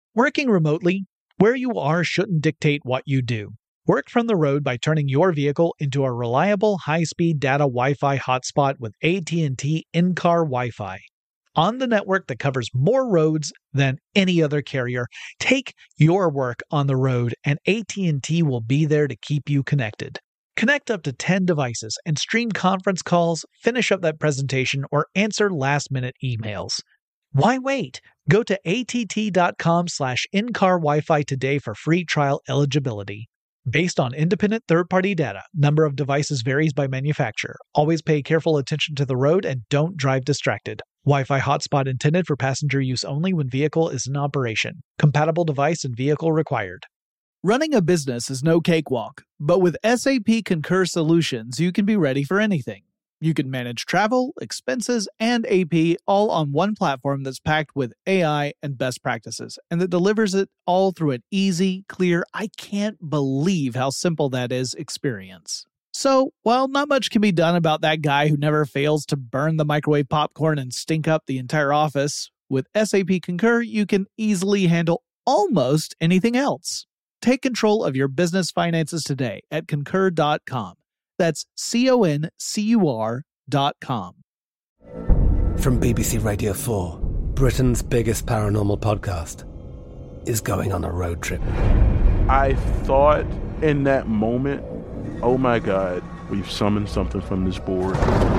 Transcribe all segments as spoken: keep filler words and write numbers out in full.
Working remotely, where you are shouldn't dictate what you do. Work from the road by turning your vehicle into a reliable high-speed data Wi-Fi hotspot with A T and T in-car Wi-Fi. On the network that covers more roads than any other carrier, take your work on the road and A T and T will be there to keep you connected. Connect up to ten devices and stream conference calls, finish up that presentation, or answer last-minute emails. Why wait? Go to att.com slash in-car Wi-Fi today for free trial eligibility. Based on independent third-party data, number of devices varies by manufacturer. Always pay careful attention to the road and don't drive distracted. Wi-Fi hotspot intended for passenger use only when vehicle is in operation. Compatible device and vehicle required. Running a business is no cakewalk, but with S A P Concur Solutions, you can be ready for anything. You can manage travel, expenses, and A P all on one platform that's packed with A I and best practices, and that delivers it all through an easy, clear, I can't believe how simple that is experience. So, while not much can be done about that guy who never fails to burn the microwave popcorn and stink up the entire office, with S A P Concur, you can easily handle almost anything else. Take control of your business finances today at concur dot com. That's C O N C U R dot com. From B B C Radio four, Britain's biggest paranormal podcast is going on a road trip. I thought in that moment, oh my God, we've summoned something from this board.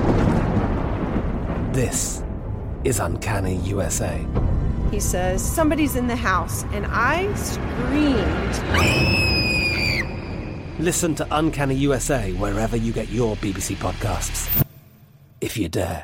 This is Uncanny U S A. He says, somebody's in the house, and I screamed. Listen to Uncanny U S A wherever you get your B B C podcasts, if you dare.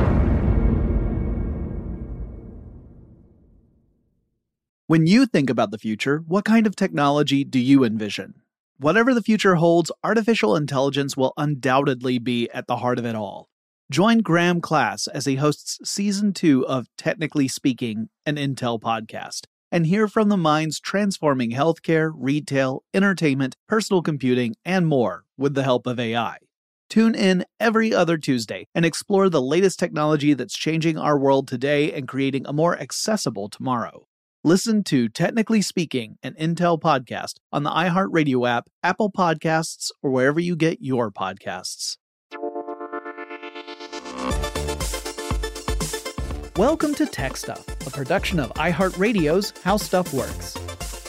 When you think about the future, what kind of technology do you envision? Whatever the future holds, artificial intelligence will undoubtedly be at the heart of it all. Join Graham Class as he hosts Season two of Technically Speaking, an Intel podcast, and hear from the minds transforming healthcare, retail, entertainment, personal computing, and more with the help of A I. Tune in every other Tuesday and explore the latest technology that's changing our world today and creating a more accessible tomorrow. Listen to Technically Speaking, an Intel podcast on the iHeartRadio app, Apple Podcasts, or wherever you get your podcasts. Welcome to Tech Stuff, a production of iHeartRadio's How Stuff Works.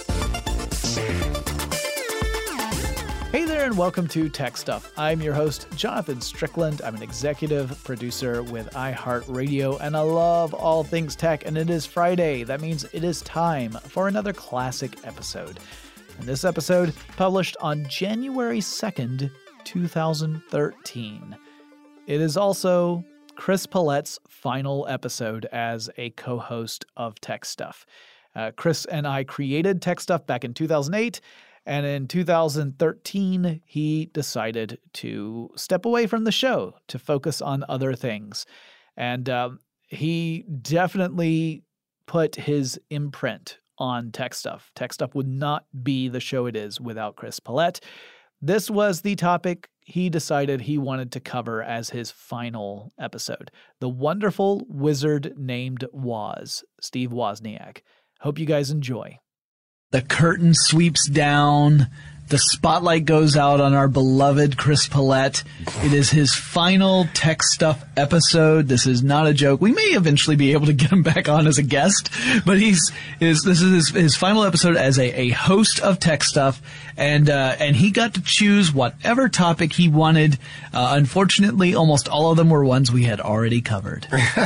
Hey there and welcome to Tech Stuff. I'm your host, Jonathan Strickland. I'm an executive producer with iHeartRadio, and I love all things tech, and it is Friday. That means it is time for another classic episode. And this episode, published on January second, two thousand thirteen. It is also Chris Pollett's final episode as a co-host of Tech Stuff. Uh, Chris and I created Tech Stuff back in two thousand eight, and in two thousand thirteen, he decided to step away from the show to focus on other things. And um, he definitely put his imprint on Tech Stuff. Tech Stuff would not be the show it is without Chris Pollett. This was the topic he decided he wanted to cover as his final episode. The wonderful wizard named Woz, Steve Wozniak. Hope you guys enjoy. The curtain sweeps down. The spotlight goes out on our beloved Chris Pollett. It is his final Tech Stuff episode. This is not a joke. We may eventually be able to get him back on as a guest, but he's is this is his, his final episode as a, a host of Tech Stuff, and uh, and he got to choose whatever topic he wanted. Uh, unfortunately, almost all of them were ones we had already covered.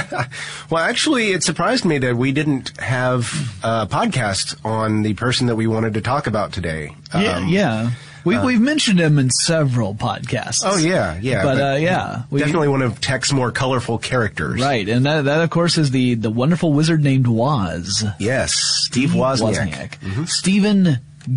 Well, actually, it surprised me that we didn't have a podcast on the person that we wanted to talk about today. Yeah, um, yeah. We, uh, we've mentioned him in several podcasts. Oh, yeah, yeah. But, but uh, yeah. We, definitely one of Tech's more colorful characters. Right, and that, that of course, is the, the wonderful wizard named Woz. Yes, Steve Wozniak. Wozniak. Mm-hmm. Stephen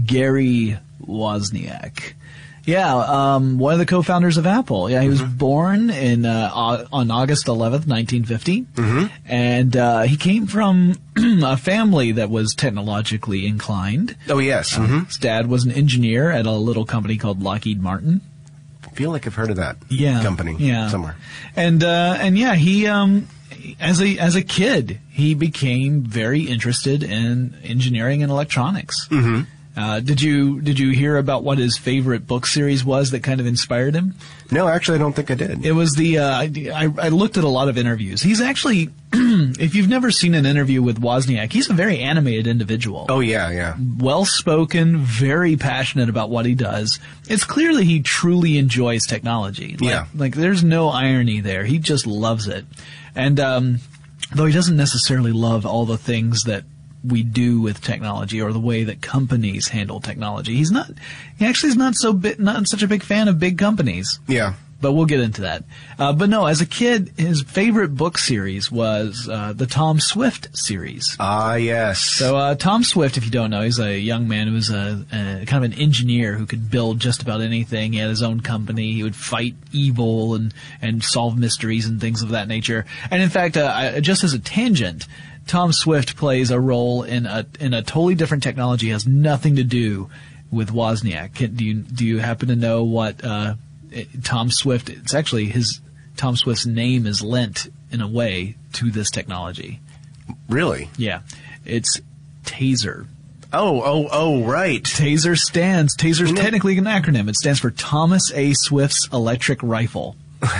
Gary Wozniak. Yeah, um, one of the co-founders of Apple. Yeah, he was mm-hmm. born in uh, on August eleventh, nineteen fifty, mm-hmm. and uh, he came from a family that was technologically inclined. Oh, yes. Uh, mm-hmm. His dad was an engineer at a little company called Lockheed Martin. I feel like I've heard of that yeah, company yeah. somewhere. And uh, and yeah, he um as a as a kid, he became very interested in engineering and electronics. Mm-hmm. Uh, did you did you hear about what his favorite book series was that kind of inspired him? No, actually, I don't think I did. It was the uh, I, I looked at a lot of interviews. He's actually, if you've never seen an interview with Wozniak, he's a very animated individual. Oh yeah, yeah. Well spoken, very passionate about what he does. It's clear that he truly enjoys technology. Like, Yeah. like there's no irony there. He just loves it, and um, though he doesn't necessarily love all the things that we do with technology or the way that companies handle technology. He's not, he actually is not so bit, not such a big fan of big companies. Yeah. But we'll get into that. Uh, but no, as a kid, his favorite book series was, uh, the Tom Swift series. Ah, yes. So, uh, Tom Swift, if you don't know, he's a young man who was a, a kind of an engineer who could build just about anything. He had his own company. He would fight evil and, and solve mysteries and things of that nature. And in fact, uh, I, just as a tangent, Tom Swift plays a role in a in a totally different technology. It has nothing to do with Wozniak. Can, do you do you happen to know what uh, it, Tom Swift? It's actually his Tom Swift's name is lent in a way to this technology. Really? Yeah, it's Taser. Oh, oh, oh, right. Taser stands. Taser's You know- technically an acronym. It stands for Thomas A. Swift's Electric Rifle.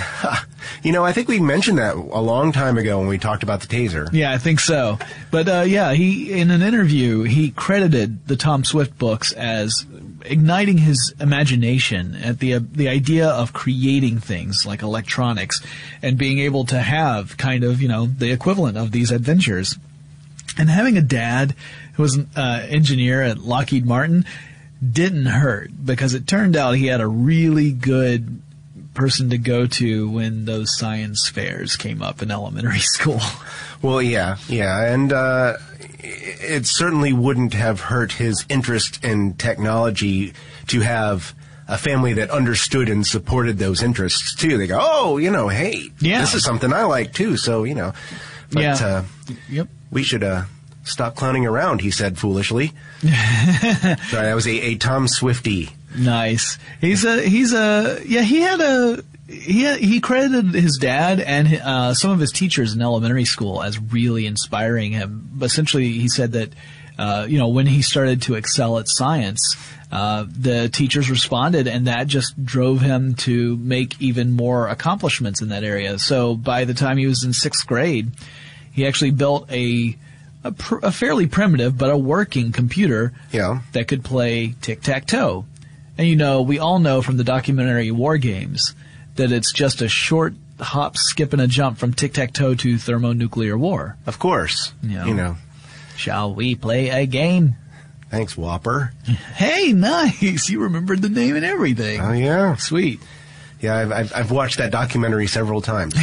You know, I think we mentioned that a long time ago when we talked about the Taser. Yeah, I think so. But uh, yeah, he in an interview he credited the Tom Swift books as igniting his imagination at the uh, the idea of creating things like electronics and being able to have kind of, you know, the equivalent of these adventures. And having a dad who was an uh, engineer at Lockheed Martin didn't hurt, because it turned out he had a really good person to go to when those science fairs came up in elementary school. Well, yeah, yeah, and uh, it certainly wouldn't have hurt his interest in technology to have a family that understood and supported those interests too. They go, oh, you know, hey, Yeah. this is something I like too, so, you know. But Yeah. uh, Yep. we should uh, stop clowning around, he said foolishly. Sorry, that was a, a Tom Swiftie. Nice. He's a he's a yeah. He had a he had, he credited his dad and uh, some of his teachers in elementary school as really inspiring him. But essentially, he said that uh, you know when he started to excel at science, uh, the teachers responded, and that just drove him to make even more accomplishments in that area. So by the time he was in sixth grade, he actually built a a, pr- a fairly primitive but a working computer Yeah. that could play tic-tac-toe. And you know, we all know from the documentary War Games that it's just a short hop, skip, and a jump from tic-tac-toe to thermonuclear war. Of course. Yeah. You know. Shall we play a game? Thanks, Whopper. Hey, nice! You remembered the name and everything. Oh, yeah. Sweet. Yeah, I've, I've, I've watched that documentary several times.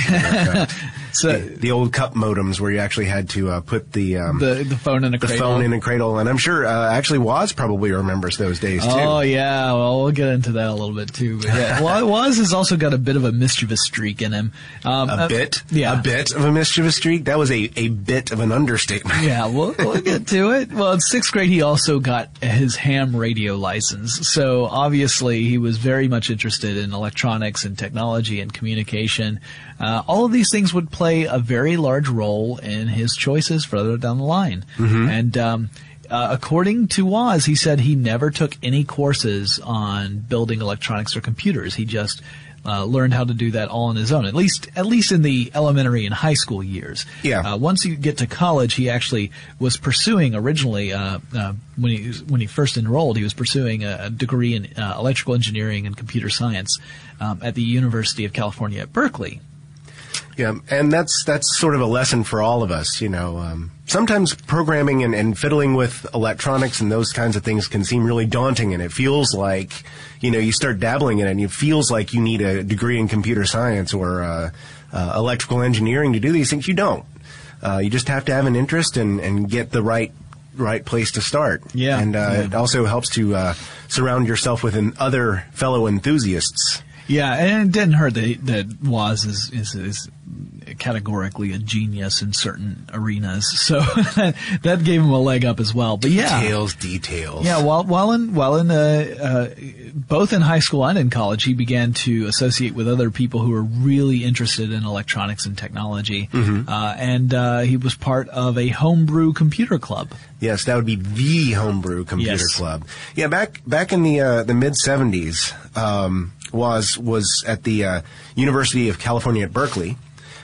So the, the old cup modems where you actually had to uh, put the um, the the phone in a the cradle. phone in a cradle, and I'm sure uh, actually Woz probably remembers those days too. Oh yeah, well we'll get into that a little bit too. But yeah, Wa- Woz has also got a bit of a mischievous streak in him. Um, A uh, bit, yeah. a bit of a mischievous streak. That was a, a bit of an understatement. Yeah, we'll, we'll get to it. Well, in sixth grade, he also got his ham radio license. So obviously, he was very much interested in electronics and technology and communication. Uh, all of these things would play a very large role in his choices further down the line. And um, uh, according to Woz, he said he never took any courses on building electronics or computers. He just Uh, learned how to do that all on his own, at least at least in the elementary and high school years. Yeah. Uh, once you get to college, he actually was pursuing originally uh, uh, when he when he first enrolled, he was pursuing a, a degree in uh, electrical engineering and computer science um, at the University of California at Berkeley. Yeah, and that's that's sort of a lesson for all of us. You know, um, sometimes programming and, and fiddling with electronics and those kinds of things can seem really daunting, and it feels like, you know, you start dabbling in it, and it feels like you need a degree in computer science or uh, uh, electrical engineering to do these things. You don't. Uh, you just have to have an interest and, and get the right right place to start. Yeah, and uh, yeah. it also helps to uh, surround yourself with an other fellow enthusiasts. Yeah, and it didn't hurt that, that Woz is, is, is categorically a genius in certain arenas, so that gave him a leg up as well. But yeah, details, details. Yeah, while while in while in uh, uh, both in high school and in college, he began to associate with other people who were really interested in electronics and technology, mm-hmm. uh, and uh, he was part of a homebrew computer club. Yes, that would be the homebrew computer Yes. club. Yeah, back back in the uh, the mid seventies, um, was was at the uh, University of California at Berkeley,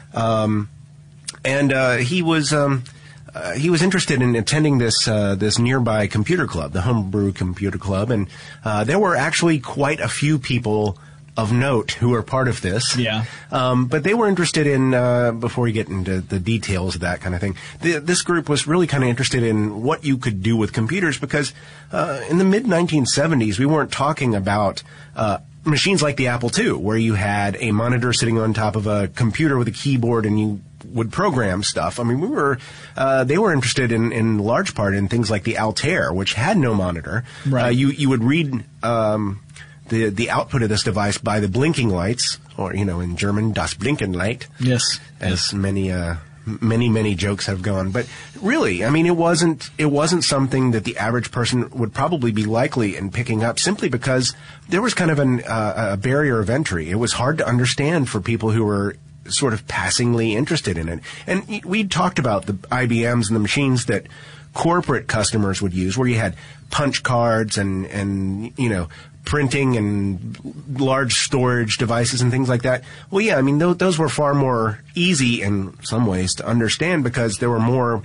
um, and uh, he was um, uh, he was interested in attending this uh, this nearby computer club, the homebrew computer club, and uh, there were actually quite a few people of note who are part of this. Yeah. Um, but they were interested in, uh, before we get into the details of that kind of thing, the, this group was really kind of interested in what you could do with computers because, uh, in the mid nineteen seventies, we weren't talking about, uh, machines like the Apple two, where you had a monitor sitting on top of a computer with a keyboard and you would program stuff. I mean, we were, uh, they were interested in, in large part in things like the Altair, which had no monitor. Right. Uh, you, you would read, um, the the output of this device by the blinking lights, or, you know, in German, das Blinkenlight. Yes. As many, uh, many, many jokes have gone. But really, I mean, it wasn't, it wasn't something that the average person would probably be likely in picking up simply because there was kind of an, uh, a barrier of entry. It was hard to understand for people who were sort of passingly interested in it. And we talked about the I B Ms and the machines that corporate customers would use, where you had punch cards and, and, you know, printing and large storage devices and things like that. Well, yeah, I mean, th- those were far more easy in some ways to understand because there were more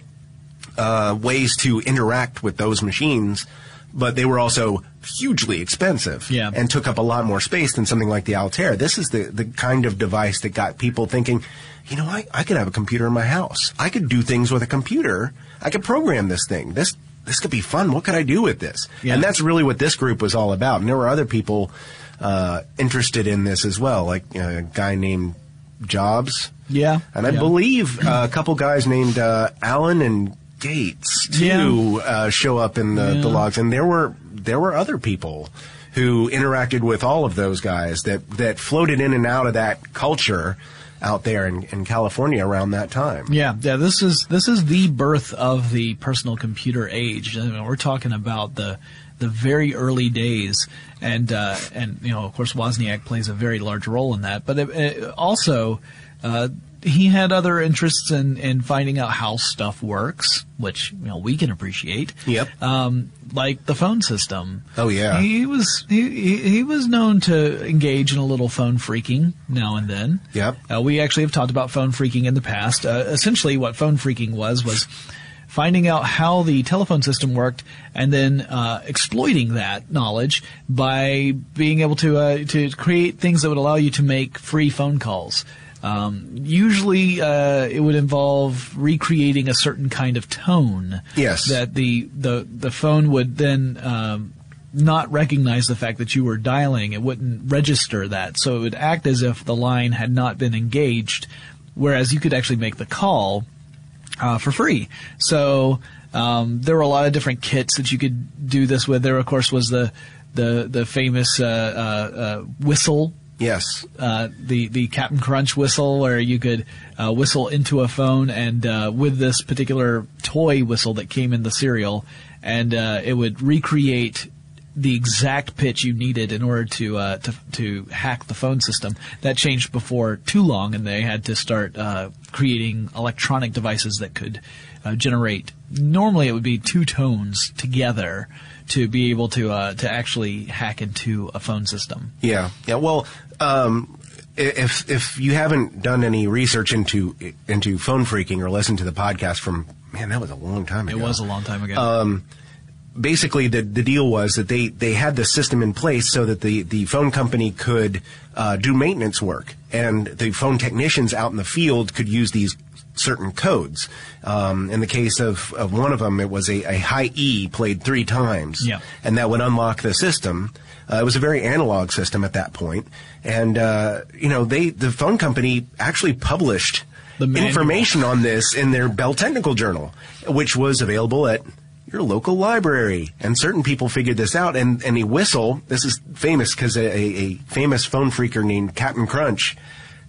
uh, ways to interact with those machines, but they were also hugely expensive Yeah. and took up a lot more space than something like the Altair. This is the, the kind of device that got people thinking, you know, I, I could have a computer in my house. I could do things with a computer. I could program this thing. This This could be fun. What could I do with this? Yeah. And that's really what this group was all about. And there were other people uh, interested in this as well, like uh, a guy named Jobs. Yeah. And I yeah. believe uh, a couple guys named uh, Allen and Gates, too, Yeah. uh, show up in the, Yeah. the logs. And there were there were other people who interacted with all of those guys that, that floated in and out of that culture out there in, in California around that time. Yeah, yeah. This is this is the birth of the personal computer age. I mean, we're talking about the the very early days, and uh, and you know, of course, Wozniak plays a very large role in that. But it, it also, uh, he had other interests in in finding out how stuff works, which you know we can appreciate. Yep. Um, like the phone system. Oh, yeah. He was he, he he was known to engage in a little phone freaking now and then. Yep. Uh, we actually have talked about phone freaking in the past. Uh, essentially, what phone freaking was was finding out how the telephone system worked and then uh, exploiting that knowledge by being able to uh, to create things that would allow you to make free phone calls. Um, usually, uh, it would involve recreating a certain kind of tone. Yes. That the the the phone would then um, not recognize the fact that you were dialing. It wouldn't register that, so it would act as if the line had not been engaged. Whereas you could actually make the call uh, for free. So um, there were a lot of different kits that you could do this with. There, of course, was the the the famous uh, uh, uh, whistle. Yes. Uh, the the Captain Crunch whistle, where you could uh, whistle into a phone, and uh, with this particular toy whistle that came in the cereal, and uh, it would recreate the exact pitch you needed in order to uh, to to hack the phone system. That changed before too long, and they had to start uh, creating electronic devices that could uh, generate. Normally, it would be two tones together to be able to uh, to actually hack into a phone system. Yeah. Yeah. Well, um, if if you haven't done any research into into phone freaking or listened to the podcast from, man, that was a long time ago. It was a long time ago. Um, basically, the the deal was that they, they had the system in place so that the, the phone company could uh, do maintenance work, and the phone technicians out in the field could use these certain codes. Um, in the case of, of one of them, it was a, a high E played three times, Yeah. and that would unlock the system. Uh, it was a very analog system at that point, and uh, you know, they the phone company actually published The manual. information on this in their Bell Technical Journal, which was available at your local library. And certain people figured this out, and, and a whistle, this is famous because a, a, a famous phone freaker named Captain Crunch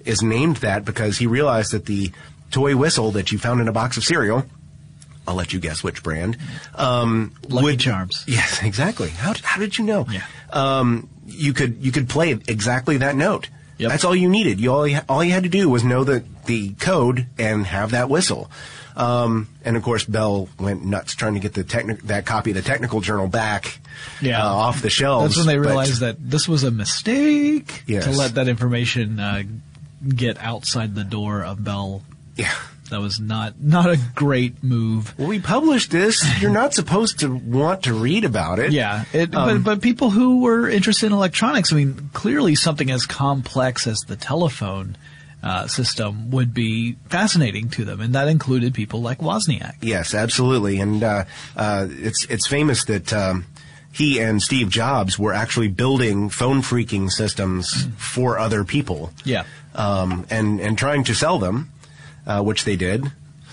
is named that because he realized that the toy whistle that you found in a box of cereal, I'll let you guess which brand. Um, Lucky would, Charms. Yes, exactly. How, how did you know? Yeah. Um, you could you could play exactly that note. Yep. That's all you needed. You all you, all you had to do was know the the code and have that whistle. Um, and of course, Bell went nuts trying to get the techni- that copy of the technical journal back Yeah. uh, off the shelves. That's when they but- realized that this was a mistake Yes. to let that information uh, get outside the door of Bell. Yeah. That was not not a great move. Well, we published this. You're not supposed to want to read about it. Yeah, it, Um, but but people who were interested in electronics, I mean, clearly something as complex as the telephone uh, system would be fascinating to them, and that included people like Wozniak. Yes, absolutely. And uh, uh, it's it's famous that um, he and Steve Jobs were actually building phone phreaking systems for other people. Yeah. Um, and and trying to sell them, uh, which they did,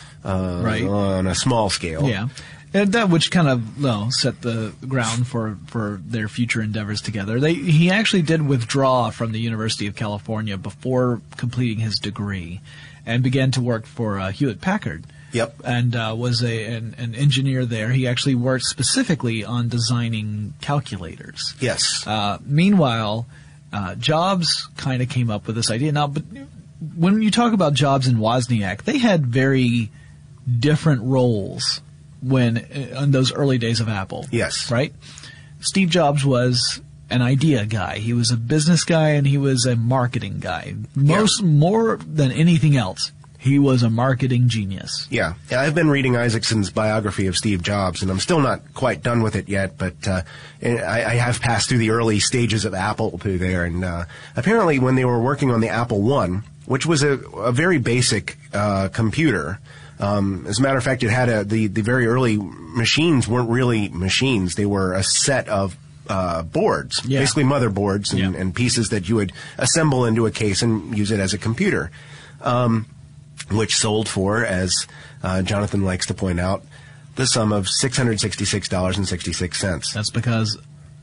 uh, Right. on a small scale. Yeah. And that which kind of no, set the ground for, for their future endeavors together. They he actually did withdraw from the University of California before completing his degree, and began to work for uh, Hewlett Packard. Yep. And uh, was a an, an engineer there. He actually worked specifically on designing calculators. Yes. Uh, meanwhile, uh, Jobs kind of came up with this idea. Now, but when you talk about Jobs and Wozniak, they had very different roles when in those early days of Apple. Yes. Right? Steve Jobs was an idea guy. He was a business guy, and he was a marketing guy. Most more than anything else, he was a marketing genius. Yeah. yeah, I've been reading Isaacson's biography of Steve Jobs, and I'm still not quite done with it yet, but uh, I, I have passed through the early stages of Apple through there, and uh, apparently when they were working on the Apple One, which was a, a very basic uh, computer, um, as a matter of fact, it had a, the, the very early machines weren't really machines. They were a set of uh, boards, Yeah. basically motherboards and, Yeah. and pieces that you would assemble into a case and use it as a computer. Um, which sold for, as uh, Jonathan likes to point out, the sum of six hundred sixty-six dollars and sixty-six cents. That's because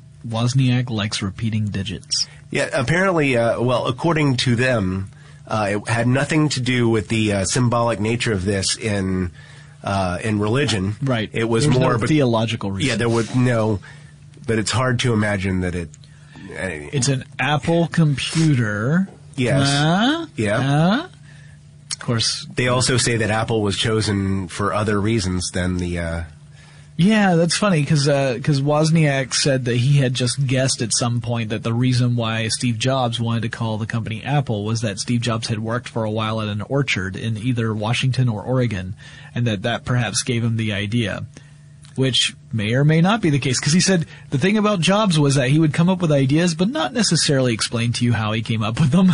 Wozniak likes repeating digits. Yeah, apparently, uh, well, according to them, uh, it had nothing to do with the uh, symbolic nature of this in uh, in religion. Right. It was There's more no but- theological reason. Yeah, there was no, but it's hard to imagine that it. Uh, It's an Apple computer. Yes. Huh? Yeah. Huh? Of course. They also say that Apple was chosen for other reasons than the. Uh, Yeah, that's funny because because Wozniak said that he had just guessed at some point that the reason why Steve Jobs wanted to call the company Apple was that Steve Jobs had worked for a while at an orchard in either Washington or Oregon, and that that perhaps gave him the idea, which may or may not be the case, because he said the thing about Jobs was that he would come up with ideas but not necessarily explain to you how he came up with them.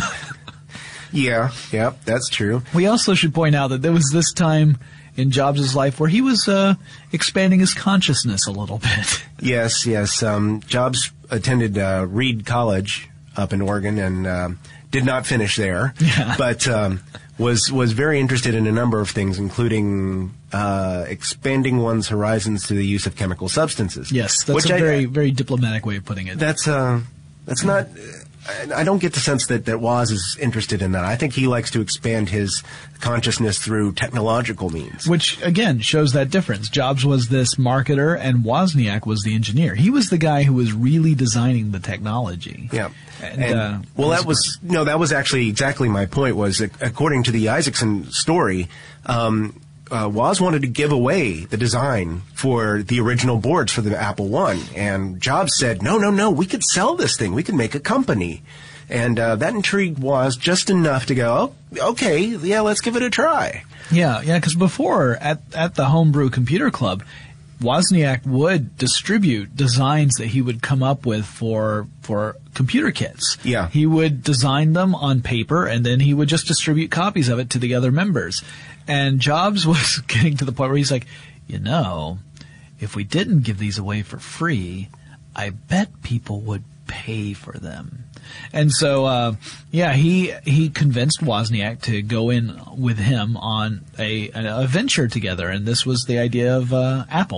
yeah, yeah, that's true. We also should point out that there was this time in Jobs' life where he was uh, expanding his consciousness a little bit. Yes, yes. Um, Jobs attended uh, Reed College up in Oregon and uh, did not finish there, Yeah. but um, was was very interested in a number of things, including uh, expanding one's horizons to the use of chemical substances. Yes, that's Which a I- very, very diplomatic way of putting it. That's uh, that's not. I, I don't get the sense that that Woz is interested in that. I think he likes to expand his consciousness through technological means. Which, again, shows that difference. Jobs was this marketer, and Wozniak was the engineer. He was the guy who was really designing the technology. Yeah. And, And, uh, well, that was no, that was actually exactly my point. Was ac- according to the Isaacson story, um, uh, Woz wanted to give away the design for the original boards for the Apple One, and Jobs said, "No, no, no, we could sell this thing. We could make a company." And uh, that intrigued Woz just enough to go, oh, "Okay, yeah, let's give it a try." Yeah, yeah, because before, at, at the Homebrew Computer Club, Wozniak would distribute designs that he would come up with for for computer kits. Yeah. He would design them on paper, and then he would just distribute copies of it to the other members. And Jobs was getting to the point where he's like, you know, if we didn't give these away for free, I bet people would pay for them. And so, uh, yeah, he he convinced Wozniak to go in with him on a, a venture together, and this was the idea of uh, Apple.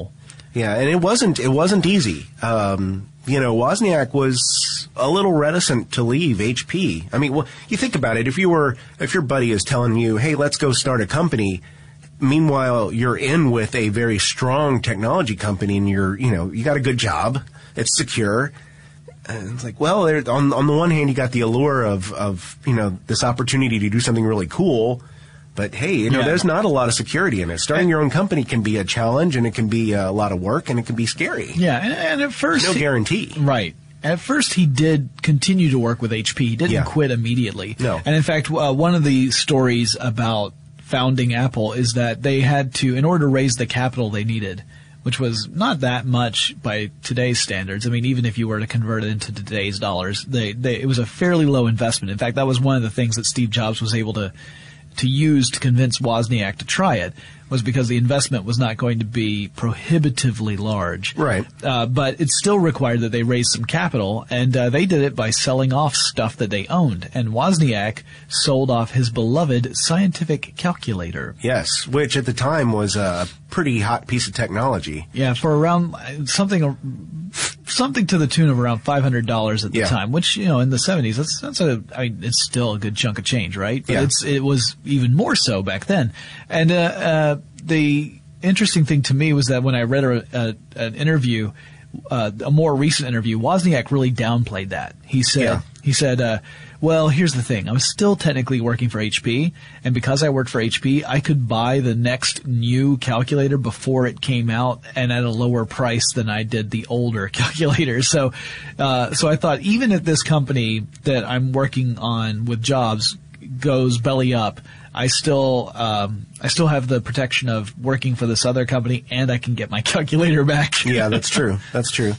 Yeah, and it wasn't it wasn't easy. Um, you know, Wozniak was a little reticent to leave H P. I mean, well, you think about it. If you were, if your buddy is telling you, "Hey, let's go start a company," meanwhile you're in with a very strong technology company, and you're, you know, you got a good job, it's secure. And it's like, well, there, on on the one hand, you got the allure of of you know this opportunity to do something really cool. But hey, you know, Yeah. there's not a lot of security in it. Starting your own company can be a challenge, and it can be a lot of work, and it can be scary. Yeah, and, and at first, No he- guarantee. right? At first, he did continue to work with H P. He didn't Yeah. quit immediately. No. And in fact, uh, one of the stories about founding Apple is that they had to, in order to raise the capital they needed, which was not that much by today's standards. I mean, even if you were to convert it into today's dollars, they, they it was a fairly low investment. In fact, that was one of the things that Steve Jobs was able to to use to convince Wozniak to try it, was because the investment was not going to be prohibitively large. Right. Uh, but it still required that they raise some capital, and uh, they did it by selling off stuff that they owned. And Wozniak sold off his beloved scientific calculator. Yes, which at the time was a pretty hot piece of technology. Yeah, for around uh, something something to the tune of around five hundred dollars at the Yeah. time, which, you know, in the seventies, that's that's a I mean, it's still a good chunk of change, right? But Yeah. it's it was even more so back then. And uh, uh, the interesting thing to me was that when I read a, a, an interview, uh, a more recent interview, Wozniak really downplayed that. He said Yeah. he said. Uh, Well, here's the thing. I was still technically working for H P, and because I worked for H P, I could buy the next new calculator before it came out and at a lower price than I did the older calculator. So, uh, so I thought even if this company that I'm working on with Jobs goes belly up, I still, um, I still have the protection of working for this other company, and I can get my calculator back. Yeah, that's true. That's true.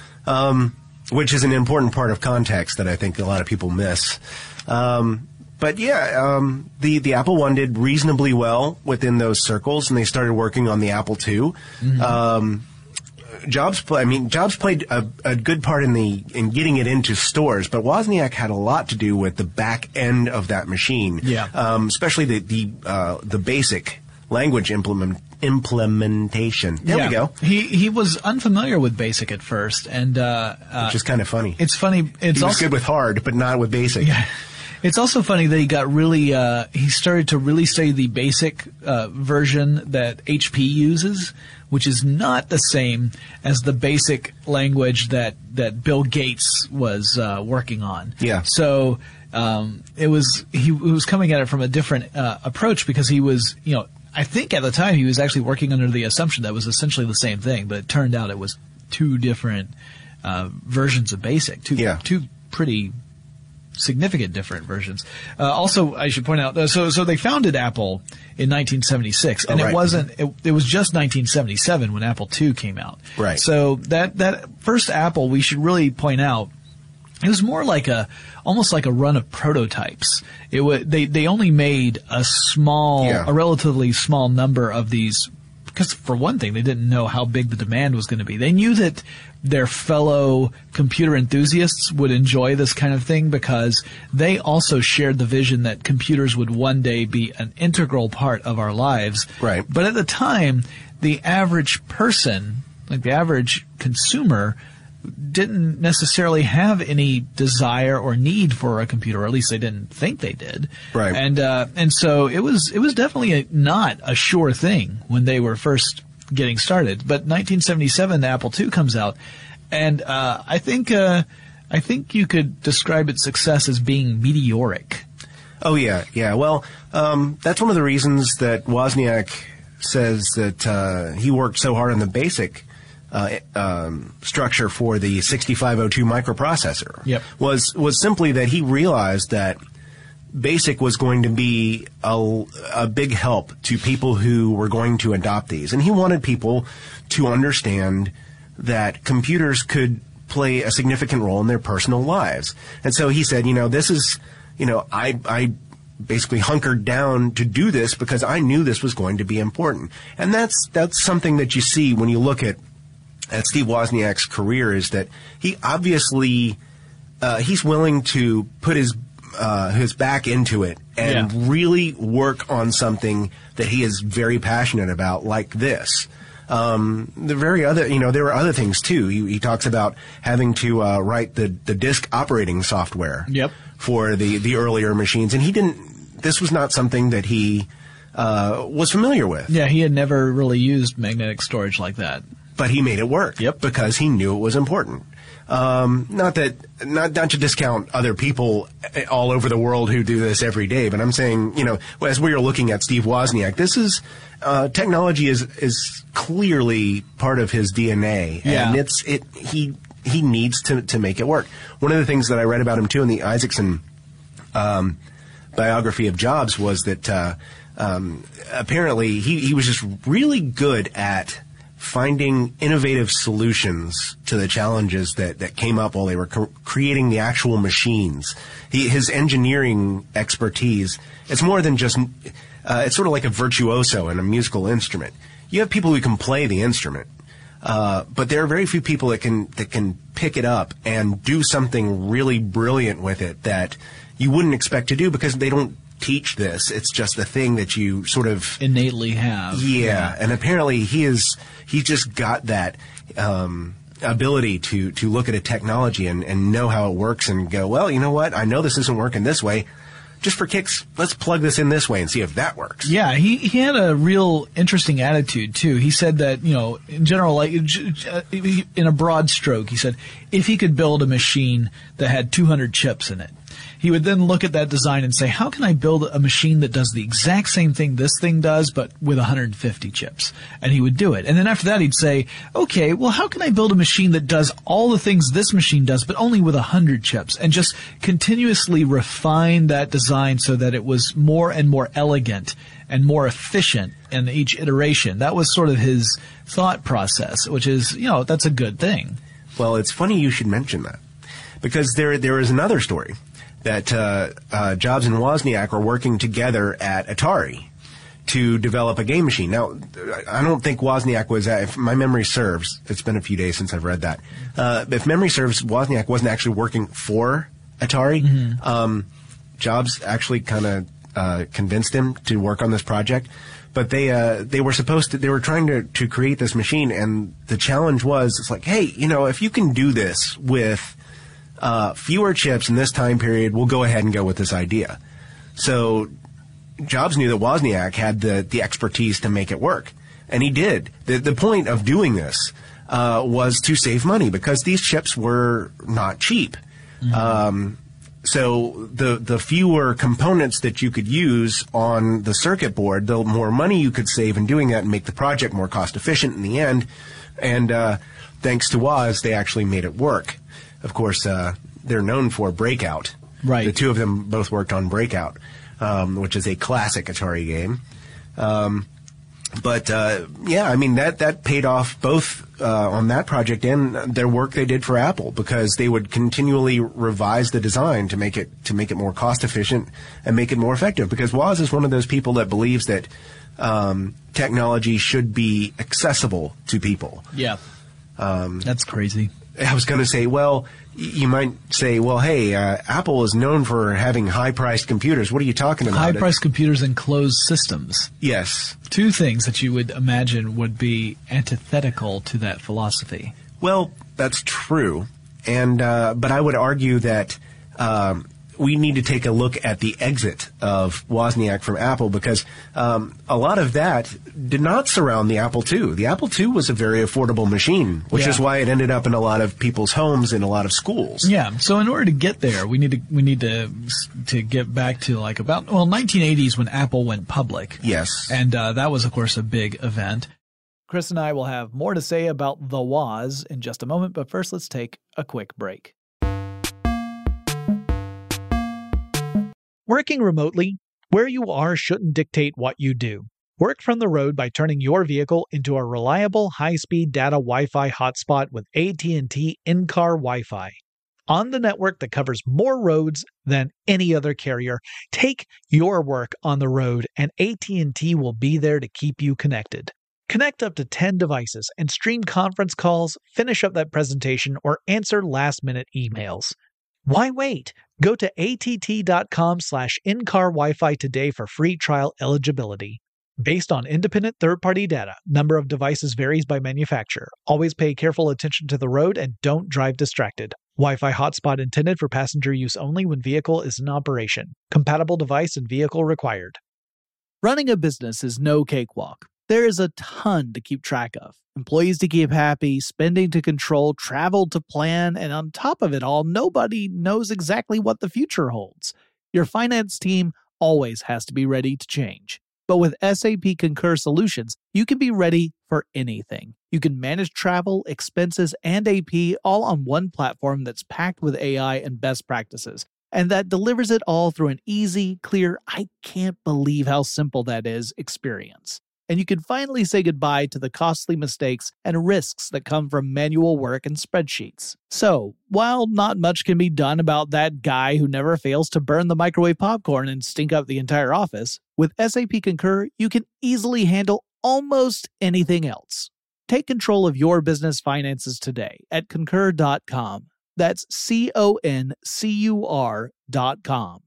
Um, which is an important part of context that I think a lot of people miss. Um, but yeah, um, the, the Apple One did reasonably well within those circles, and they started working on the Apple Two. Mm-hmm. Um, Jobs, play, I mean, Jobs played a, a good part in the in getting it into stores, but Wozniak had a lot to do with the back end of that machine. Yeah. Um, especially the the uh, the basic language implement implementation. There Yeah. we go. He he was unfamiliar with BASIC at first, and uh, uh, Which is kind of funny. it's funny. It's He was also good with hard, but not with basic. Yeah. It's also funny that he got really, uh, he started to really study the BASIC uh, version that H P uses, which is not the same as the BASIC language that, that Bill Gates was uh, working on. Yeah. So um, it was, he, he was coming at it from a different uh, approach because he was, you know, I think at the time he was actually working under the assumption that it was essentially the same thing, but it turned out it was two different uh, versions of BASIC, two, Yeah. two pretty significant different versions. Uh, also, I should point out, uh, so so they founded Apple in nineteen seventy-six, and Oh, right. it wasn't. It, it was just nineteen seventy-seven when Apple two came out. Right. So that that first Apple, we should really point out, it was more like a almost like a run of prototypes. It was they they only made a small, Yeah. a relatively small number of these. Because for one thing, they didn't know how big the demand was going to be. They knew that their fellow computer enthusiasts would enjoy this kind of thing because they also shared the vision that computers would one day be an integral part of our lives. Right. But at the time, the average person, like the average consumer, didn't necessarily have any desire or need for a computer, or at least they didn't think they did. Right. And uh, and so it was it was definitely a, not a sure thing when they were first getting started. But nineteen seventy-seven, the Apple two comes out, and uh, I think uh, I think you could describe its success as being meteoric. Oh yeah, yeah. Well, um, that's one of the reasons that Wozniak says that uh, he worked so hard on the basic uh, um, structure for the sixty-five oh two microprocessor. Yep. Was was simply that he realized that BASIC was going to be a, a big help to people who were going to adopt these, and he wanted people to understand that computers could play a significant role in their personal lives. And so he said, you know, this is, you know, I I basically hunkered down to do this because I knew this was going to be important. And that's that's something that you see when you look at at Steve Wozniak's career, is that he obviously uh, he's willing to put his uh, his back into it and Yeah. really work on something that he is very passionate about, like this. Um, the very other, you know, there were other things too. He, he talks about having to uh, write the, the disk operating software Yep. for the, the earlier machines. And he didn't, this was not something that he uh, was familiar with. Yeah, he had never really used magnetic storage like that. But he made it work. Yep. Because he knew it was important. Um, not that, not, not to discount other people all over the world who do this every day, but I'm saying, you know, as we are looking at Steve Wozniak, this is, uh, technology is, is clearly part of his D N A. Yeah. And it's, it, he, he needs to, to make it work. One of the things that I read about him too in the Isaacson, um, biography of Jobs was that, uh, um, apparently he, he was just really good at finding innovative solutions to the challenges that, that came up while they were co- creating the actual machines. He, his engineering expertise, it's more than just, uh, it's sort of like a virtuoso in a musical instrument. You have people who can play the instrument, uh, but there are very few people that can, that can pick it up and do something really brilliant with it that you wouldn't expect to do because they don't teach this. It's just a thing that you sort of innately have. Yeah, yeah. And apparently he is he just got that um, ability to to look at a technology and, and know how it works and go, well, you know what? I know this isn't working this way. Just for kicks, let's plug this in this way and see if that works. Yeah, he, he had a real interesting attitude, too. He said that, you know, in general, like, in a broad stroke, he said, if he could build a machine that had two hundred chips in it, he would then look at that design and say, how can I build a machine that does the exact same thing this thing does, but with one hundred fifty chips? And he would do it. And then after that, he'd say, okay, well, how can I build a machine that does all the things this machine does, but only with one hundred chips? And just continuously refine that design so that it was more and more elegant and more efficient in each iteration. That was sort of his thought process, which is, you know, that's a good thing. Well, it's funny you should mention that, because there there is another story that uh, uh, Jobs and Wozniak are working together at Atari to develop a game machine. Now, I don't think Wozniak was, uh, if my memory serves, it's been a few days since I've read that. Uh, if memory serves, Wozniak wasn't actually working for Atari. Mm-hmm. Um, Jobs actually kind of uh, convinced him to work on this project. But they uh, they were supposed to, they were trying to, to create this machine, and the challenge was, it's like, hey, you know, if you can do this with Uh, fewer chips in this time period, we'll go ahead and go with this idea. So Jobs knew that Wozniak had the, the expertise to make it work. And he did. The, the point of doing this uh, was to save money because these chips were not cheap. Mm-hmm. Um, so the, the fewer components that you could use on the circuit board, the more money you could save in doing that and make the project more cost efficient in the end. And uh, thanks to Woz, they actually made it work. Of course, uh, they're known for Breakout. Right. The two of them both worked on Breakout, um, which is a classic Atari game. Um, but, uh, yeah, I mean, that, that paid off both uh, on that project and their work they did for Apple, because they would continually revise the design to make it to make it more cost efficient and make it more effective. Because Woz is one of those people that believes that um, technology should be accessible to people. Yeah. Um, That's crazy. I was going to say, well, you might say, well, hey, uh, Apple is known for having high-priced computers. What are you talking about? High-priced computers and closed systems. Yes. Two things that you would imagine would be antithetical to that philosophy. Well, that's true. And uh, but I would argue that um, we need to take a look at the exit of Wozniak from Apple, because um, a lot of that did not surround the Apple two. The Apple two was a very affordable machine, which yeah. is why it ended up in a lot of people's homes and a lot of schools. Yeah. So in order to get there, we need to we need to to get back to like about well nineteen eighties when Apple went public. Yes. And uh, that was of course a big event. Chris and I will have more to say about the Woz in just a moment, but first let's take a quick break. Working remotely, where you are shouldn't dictate what you do. Work from the road by turning your vehicle into a reliable high-speed data Wi-Fi hotspot with A T and T in-car Wi-Fi. On the network that covers more roads than any other carrier, take your work on the road and A T and T will be there to keep you connected. Connect up to ten devices and stream conference calls, finish up that presentation, or answer last-minute emails. Why wait? Go to att.com slash in-car Wi-Fi today for free trial eligibility. Based on independent third-party data, number of devices varies by manufacturer. Always pay careful attention to the road and don't drive distracted. Wi-Fi hotspot intended for passenger use only when vehicle is in operation. Compatible device and vehicle required. Running a business is no cakewalk. There is a ton to keep track of. Employees to keep happy, spending to control, travel to plan, and on top of it all, nobody knows exactly what the future holds. Your finance team always has to be ready to change. But with S A P Concur Solutions, you can be ready for anything. You can manage travel, expenses, and A P all on one platform that's packed with A I and best practices, and that delivers it all through an easy, clear, I can't believe how simple that is experience. And you can finally say goodbye to the costly mistakes and risks that come from manual work and spreadsheets. So, while not much can be done about that guy who never fails to burn the microwave popcorn and stink up the entire office, with S A P Concur, you can easily handle almost anything else. Take control of your business finances today at concur dot com. That's C O N C U R dot com.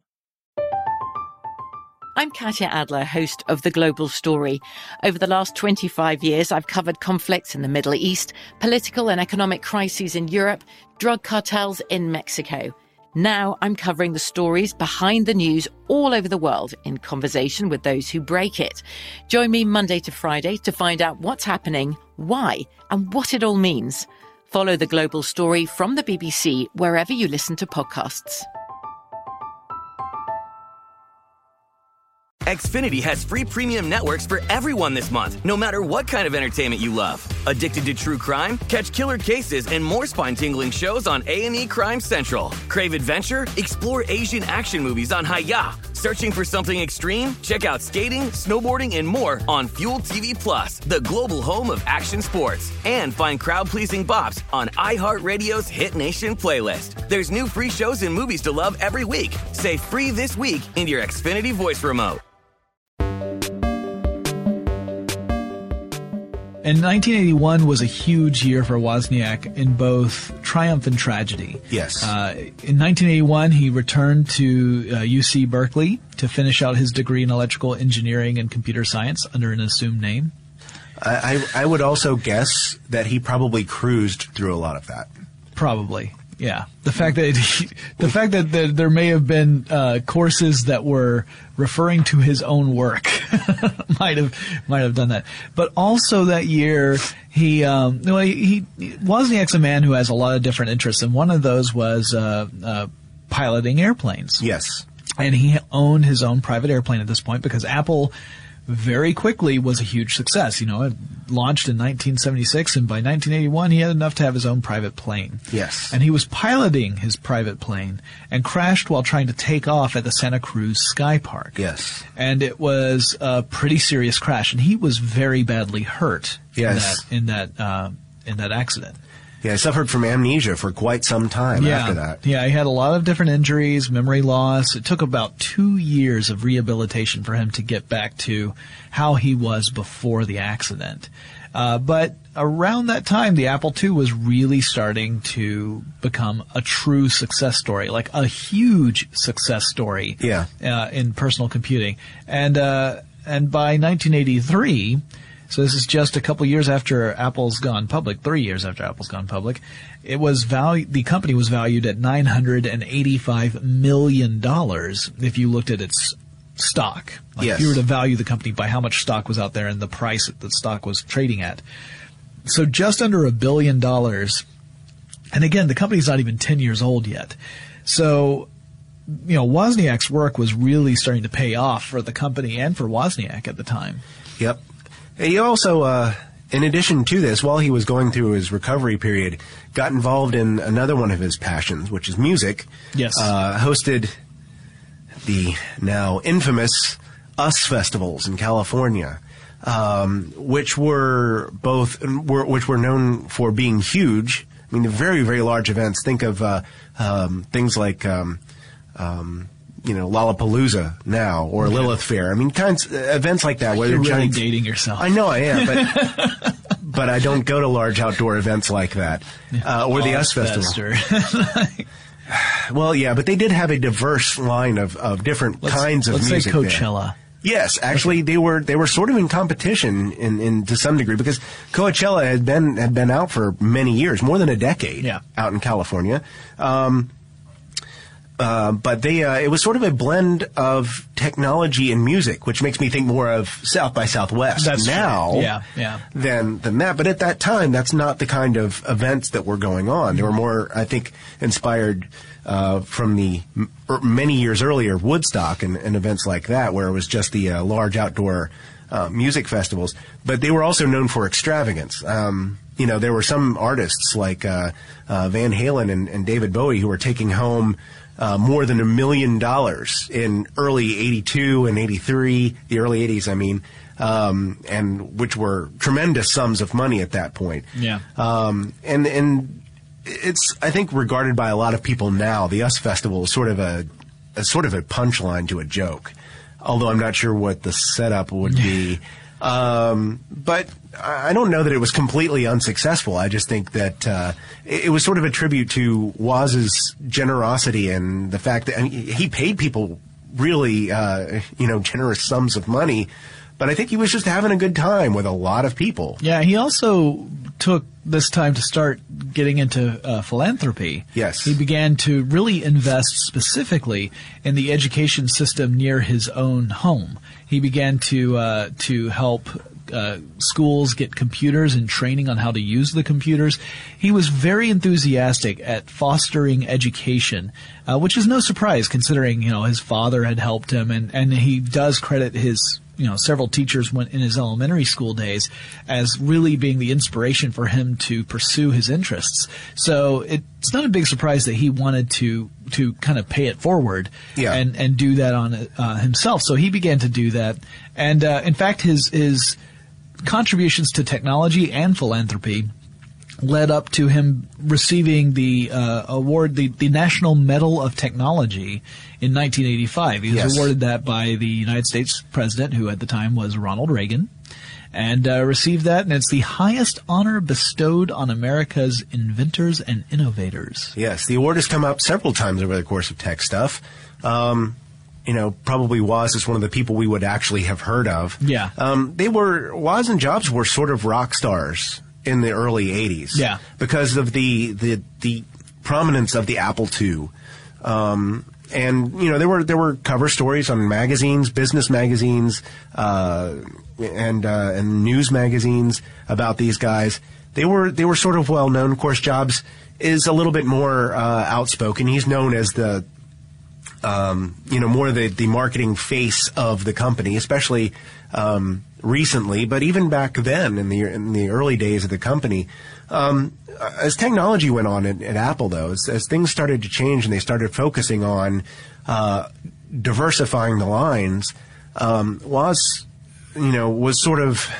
I'm Katya Adler, host of The Global Story. Over the last twenty-five years, I've covered conflicts in the Middle East, political and economic crises in Europe, drug cartels in Mexico. Now I'm covering the stories behind the news all over the world in conversation with those who break it. Join me Monday to Friday to find out what's happening, why, and what it all means. Follow The Global Story from the B B C wherever you listen to podcasts. Xfinity has free premium networks for everyone this month, no matter what kind of entertainment you love. Addicted to true crime? Catch killer cases and more spine-tingling shows on A and E Crime Central. Crave adventure? Explore Asian action movies on Hi-Ya. Searching for something extreme? Check out skating, snowboarding, and more on Fuel T V Plus, the global home of action sports. And find crowd-pleasing bops on iHeartRadio's Hit Nation playlist. There's new free shows and movies to love every week. Say free this week in your Xfinity voice remote. And nineteen eighty-one was a huge year for Wozniak in both triumph and tragedy. Yes. Uh, in nineteen eighty-one, he returned to uh, U C Berkeley to finish out his degree in electrical engineering and computer science under an assumed name. I, I, I would also guess that he probably cruised through a lot of that. Probably. Yeah, the fact that he, the fact that there, there may have been uh, courses that were referring to his own work might have might have done that. But also that year, he um, well, he, he Wozniak's a man who has a lot of different interests, and one of those was uh, uh, piloting airplanes. Yes, and he owned his own private airplane at this point because Apple very quickly was a huge success. You know, it launched in nineteen seventy-six, and by nineteen eighty-one, he had enough to have his own private plane. Yes. And he was piloting his private plane and crashed while trying to take off at the Santa Cruz Sky Park. Yes. And it was a pretty serious crash, and he was very badly hurt yes. in that in that, uh, in that accident. Yeah, he suffered from amnesia for quite some time yeah. after that. Yeah, he had a lot of different injuries, memory loss. It took about two years of rehabilitation for him to get back to how he was before the accident. Uh, but around that time, the Apple two was really starting to become a true success story, like a huge success story yeah. uh, in personal computing. And uh, and by nineteen eighty-three... So this is just a couple years after Apple's gone public, three years after Apple's gone public. It was valued, the company was valued at nine hundred eighty-five million dollars if you looked at its stock. Like yes. if you were to value the company by how much stock was out there and the price that the stock was trading at. So just under a billion dollars. And again, the company's not even ten years old yet. So, you know, Wozniak's work was really starting to pay off for the company and for Wozniak at the time. Yep. He also, uh, in addition to this, while he was going through his recovery period, got involved in another one of his passions, which is music. Yes. Uh, hosted the now infamous US festivals in California, um, which were both, were, which were known for being huge. I mean, very, very large events. Think of uh, um, things like, um, um, you know, Lollapalooza now or okay. Lilith Fair. I mean, kinds uh, events like that. Where You're they're really giant, dating yourself. I know I am, but but I don't go to large outdoor events like that uh, or the US Festival. Well, yeah, but they did have a diverse line of, of different let's, kinds of let's music. Let's say Coachella. There. Yes, actually, they were they were sort of in competition in, in to some degree because Coachella had been had been out for many years, more than a decade, yeah. out in California. Um, uh, but they uh, it was sort of a blend of technology and music, which makes me think more of South by Southwest That's now true. Yeah, yeah. than than that. But at that time, that's not the kind of events that were going on. They were more, I think, inspired uh, from the m- many years earlier Woodstock and, and events like that, where it was just the uh, large outdoor uh, music festivals. But they were also known for extravagance. Um, you know, there were some artists like uh, uh, Van Halen and, and David Bowie who were taking home Uh, more than a million dollars in early eighty-two and eighty-three, the early eighties, I mean, um, and which were tremendous sums of money at that point. Yeah. Um, and and it's, I think, regarded by a lot of people now, the U S Festival is sort of a, a sort of a punchline to a joke. Although I'm not sure what the setup would be. Um, but I don't know that it was completely unsuccessful. I just think that uh, it, it was sort of a tribute to Woz's generosity and the fact that I mean, he paid people really, uh, you know, generous sums of money. But I think he was just having a good time with a lot of people. Yeah, he also took this time to start getting into uh, philanthropy. Yes. He began to really invest specifically in the education system near his own home. He began to uh, to help uh, schools get computers and training on how to use the computers. He was very enthusiastic at fostering education, uh, which is no surprise considering, you know, his father had helped him, and, and he does credit his you know, several teachers went in his elementary school days as really being the inspiration for him to pursue his interests. So it's not a big surprise that he wanted to to kind of pay it forward yeah. and and do that on uh, himself. So he began to do that, and uh, in fact, his his contributions to technology and philanthropy led up to him receiving the uh, award, the, the National Medal of Technology in nineteen eighty-five. He was yes. awarded that by the United States president, who at the time was Ronald Reagan, and uh, received that, and it's the highest honor bestowed on America's inventors and innovators. Yes, the award has come up several times over the course of Tech Stuff. Um, you know, probably Woz is one of the people we would actually have heard of. Yeah. Um, they were, Woz and Jobs were sort of rock stars in the early eighties. Yeah. Because of the, the, the prominence of the Apple two. Um, and, you know, there were, there were cover stories on magazines, business magazines, uh, and, uh, and news magazines about these guys. They were, they were sort of well known. Of course, Jobs is a little bit more, uh, outspoken. He's known as the, um, you know, more the, the marketing face of the company, especially, um, recently, but even back then in the in the early days of the company, um, as technology went on at, at Apple, though, as, as things started to change and they started focusing on uh, diversifying the lines, um, was you know was sort of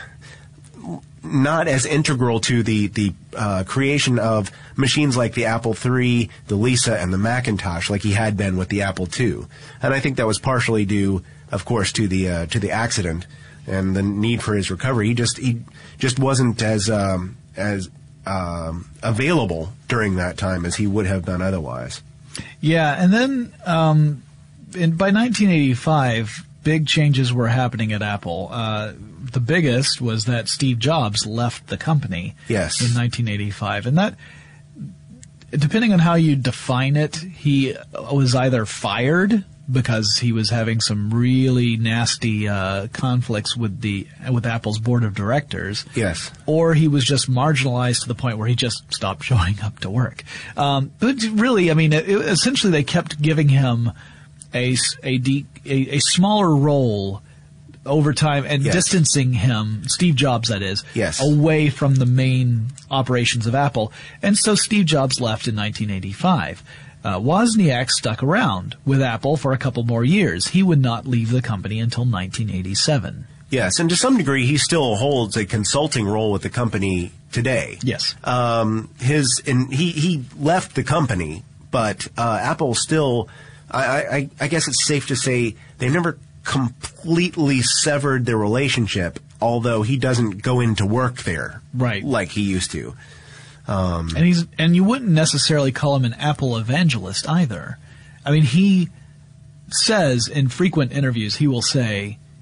not as integral to the the uh, creation of machines like the Apple three, the Lisa, and the Macintosh, like he had been with the Apple two, and I think that was partially due, of course, to the uh, to the accident and the need for his recovery. He just he just wasn't as um, as um, available during that time as he would have been otherwise. Yeah, and then um, in, by nineteen eighty-five, big changes were happening at Apple. Uh, the biggest was that Steve Jobs left the company. Yes. In nineteen eighty-five, and that, depending on how you define it, he was either fired because he was having some really nasty uh, conflicts with the with Apple's board of directors. Yes. Or he was just marginalized to the point where he just stopped showing up to work. Um, but really, I mean, it, it, essentially they kept giving him a, a, de, a, a smaller role over time and yes. distancing him, Steve Jobs that is, yes. away from the main operations of Apple. And so Steve Jobs left in nineteen eighty-five. Uh, Wozniak stuck around with Apple for a couple more years. He would not leave the company until nineteen eighty-seven. Yes, and to some degree, he still holds a consulting role with the company today. Yes. Um, his and he he left the company, but uh, Apple still, I, I I guess it's safe to say they never completely severed their relationship. Although he doesn't go into work there, right, like he used to. Um, and he's and you wouldn't necessarily call him an Apple evangelist either. I mean, he says in frequent interviews, he will say,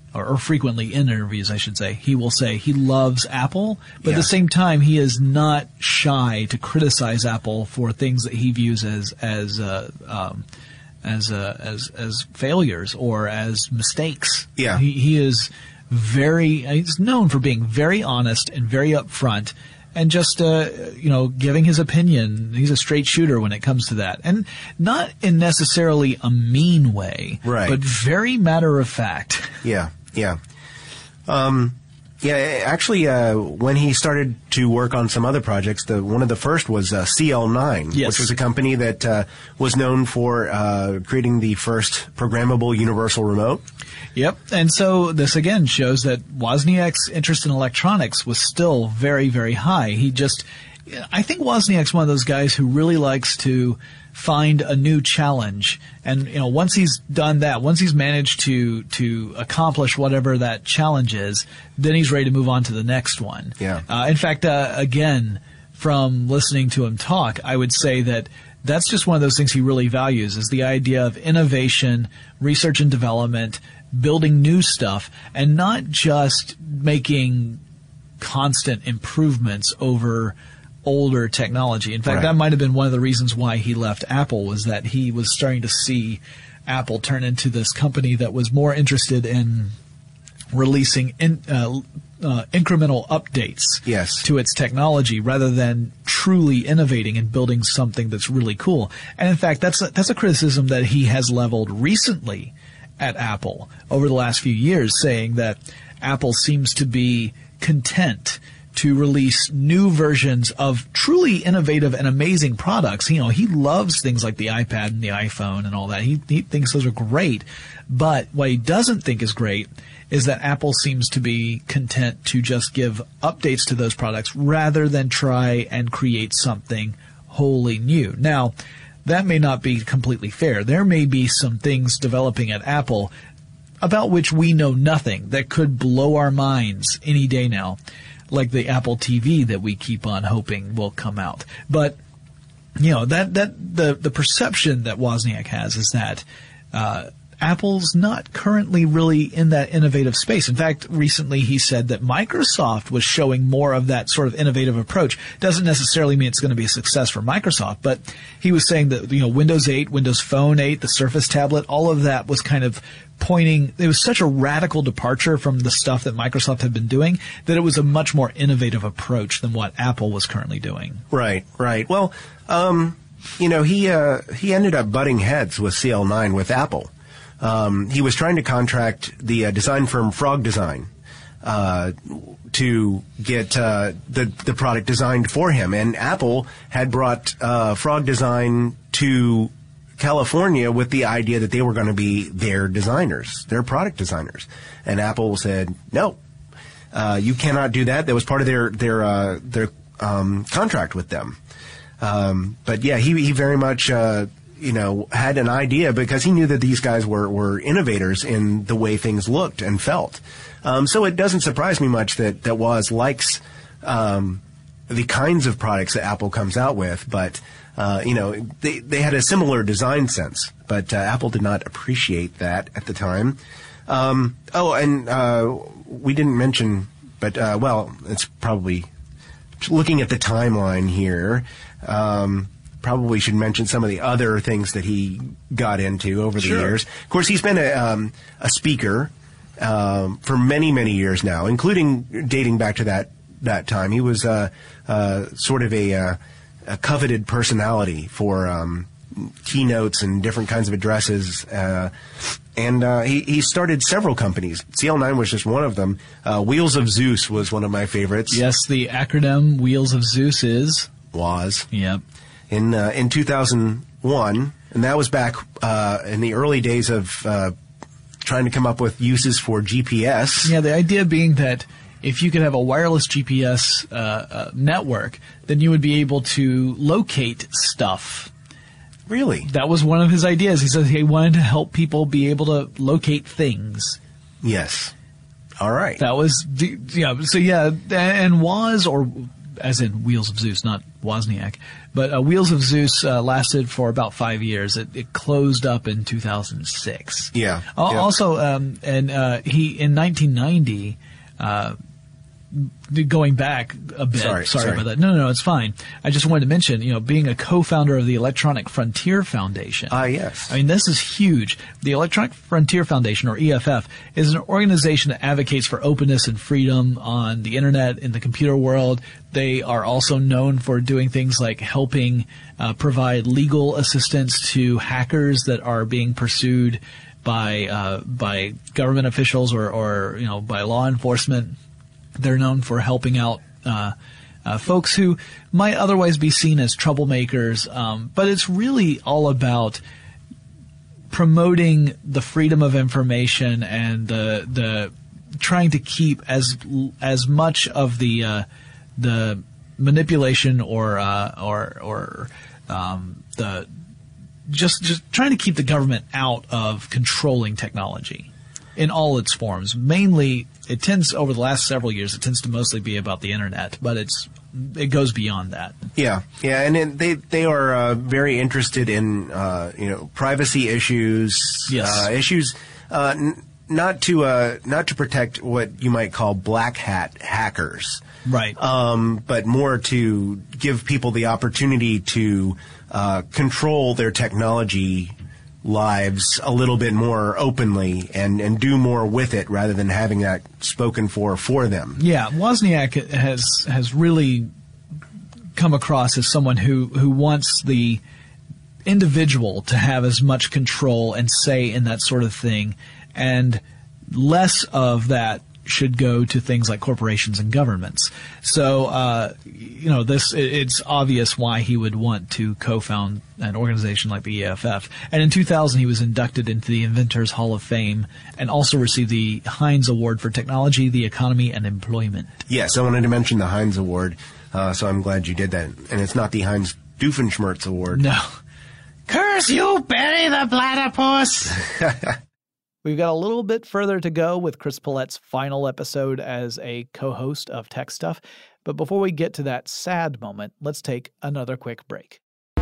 or, or frequently in interviews, I should say, he will say he loves Apple, but Yeah. at the same time, he is not shy to criticize Apple for things that he views as as uh, um, as uh, as as failures or as mistakes. Yeah. he, he is very. He's known for being very honest and very upfront. And just, uh, you know, giving his opinion. He's a straight shooter when it comes to that. And not in necessarily a mean way, Right. but very matter of fact. Yeah, yeah. Um, yeah, actually, uh, when he started to work on some other projects, the one of the first was uh, C L nine, Yes. which was a company that uh, was known for uh, creating the first programmable universal remote. Yep. And so this again shows that Wozniak's interest in electronics was still very, very high. He just, I think Wozniak's one of those guys who really likes to find a new challenge. And, you know, once he's done that, once he's managed to, to accomplish whatever that challenge is, then he's ready to move on to the next one. Yeah. Uh, in fact, uh, again, from listening to him talk, I would say that that's just one of those things he really values is the idea of innovation, research and development, building new stuff, and not just making constant improvements over older technology. In fact, Right. that might have been one of the reasons why he left Apple, was that he was starting to see Apple turn into this company that was more interested in releasing in, uh, uh, incremental updates Yes. to its technology rather than truly innovating and building something that's really cool. And in fact, that's a, that's a criticism that he has leveled recently at Apple over the last few years, saying that Apple seems to be content to release new versions of truly innovative and amazing products. You know, he loves things like the iPad and the iPhone and all that. He, he thinks those are great. But what he doesn't think is great is that Apple seems to be content to just give updates to those products rather than try and create something wholly new. Now, that may not be completely fair. There may be some things developing at Apple about which we know nothing that could blow our minds any day now, like the Apple T V that we keep on hoping will come out. But, you know, that, that the, the perception that Wozniak has is that uh, Apple's not currently really in that innovative space. In fact, recently he said that Microsoft was showing more of that sort of innovative approach. Doesn't necessarily mean it's going to be a success for Microsoft, but he was saying that, you know, Windows eight, Windows Phone eight, the Surface tablet, all of that was kind of pointing, it was such a radical departure from the stuff that Microsoft had been doing that it was a much more innovative approach than what Apple was currently doing. Right, right. Well, um, you know, he uh, he ended up butting heads with C L nine with Apple. Um, he was trying to contract the uh, design firm Frog Design uh, to get uh, the the product designed for him, and Apple had brought uh, Frog Design to California with the idea that they were going to be their designers, their product designers, and Apple said no, uh, you cannot do that. That was part of their their uh, their um, contract with them. Um, but yeah, he he very much. Uh, you know, had an idea because he knew that these guys were, were innovators in the way things looked and felt. Um, so it doesn't surprise me much that, that Woz likes, um, the kinds of products that Apple comes out with, but, uh, you know, they, they had a similar design sense, but, uh, Apple did not appreciate that at the time. Um, oh, and, uh, we didn't mention, but, uh, well, it's probably looking at the timeline here, um, probably should mention some of the other things that he got into over the Sure. years. Of course, he's been a, um, a speaker um, for many, many years now, including dating back to that that time. He was uh, uh, sort of a, uh, a coveted personality for um, keynotes and different kinds of addresses. Uh, and uh, he, he started several companies. C L nine was just one of them. Uh, Wheels of Zeus was one of my favorites. Yes, the acronym Wheels of Zeus is? Was. Yep. In uh, in two thousand one, and that was back uh, in the early days of uh, trying to come up with uses for G P S. Yeah, the idea being that if you could have a wireless G P S uh, uh, network, then you would be able to locate stuff. Really? That was one of his ideas. He said he wanted to help people be able to locate things. Yes. All right. That was, yeah. So yeah, and Woz or as in Wheels of Zeus, not Wozniak. But uh, Wheels of Zeus uh, lasted for about five years. It, it closed up in two thousand six. Yeah. Al- yeah. Also, um, and uh, he in nineteen ninety. Uh, Going back a bit, sorry, sorry, sorry about that. No, no, no, it's fine. I just wanted to mention, you know, being a co-founder of the Electronic Frontier Foundation. Ah, uh, yes. I mean, this is huge. The Electronic Frontier Foundation, or E F F, is an organization that advocates for openness and freedom on the internet, in the computer world. They are also known for doing things like helping uh, provide legal assistance to hackers that are being pursued by uh, by government officials or, or you know by law enforcement. They're known for helping out uh, uh, folks who might otherwise be seen as troublemakers, um, but it's really all about promoting the freedom of information and the the trying to keep as as much of the uh, the manipulation or uh, or or um, the just just trying to keep the government out of controlling technology in all its forms. Mainly, it tends, over the last several years, it tends to mostly be about the internet, but it's it goes beyond that. Yeah, yeah, and it, they they are uh, very interested in uh, you know privacy issues, yes. uh, issues uh, n- not to uh, not to protect what you might call black hat hackers, right? Um, but more to give people the opportunity to uh, control their technology lives a little bit more openly and, and do more with it rather than having that spoken for for them. Yeah, Wozniak has has really come across as someone who, who wants the individual to have as much control and say in that sort of thing, and less of that should go to things like corporations and governments. So, uh, you know, this it, it's obvious why he would want to co-found an organization like the E F F. And in two thousand, he was inducted into the Inventors Hall of Fame and also received the Heinz Award for Technology, the Economy, and Employment. Yes, I wanted to mention the Heinz Award, uh, so I'm glad you did that. And it's not the Heinz Doofenshmirtz Award. No. Curse you, Barry the Platypus! We've got a little bit further to go with Chris Pollett's final episode as a co-host of Tech Stuff. But before we get to that sad moment, let's take another quick break.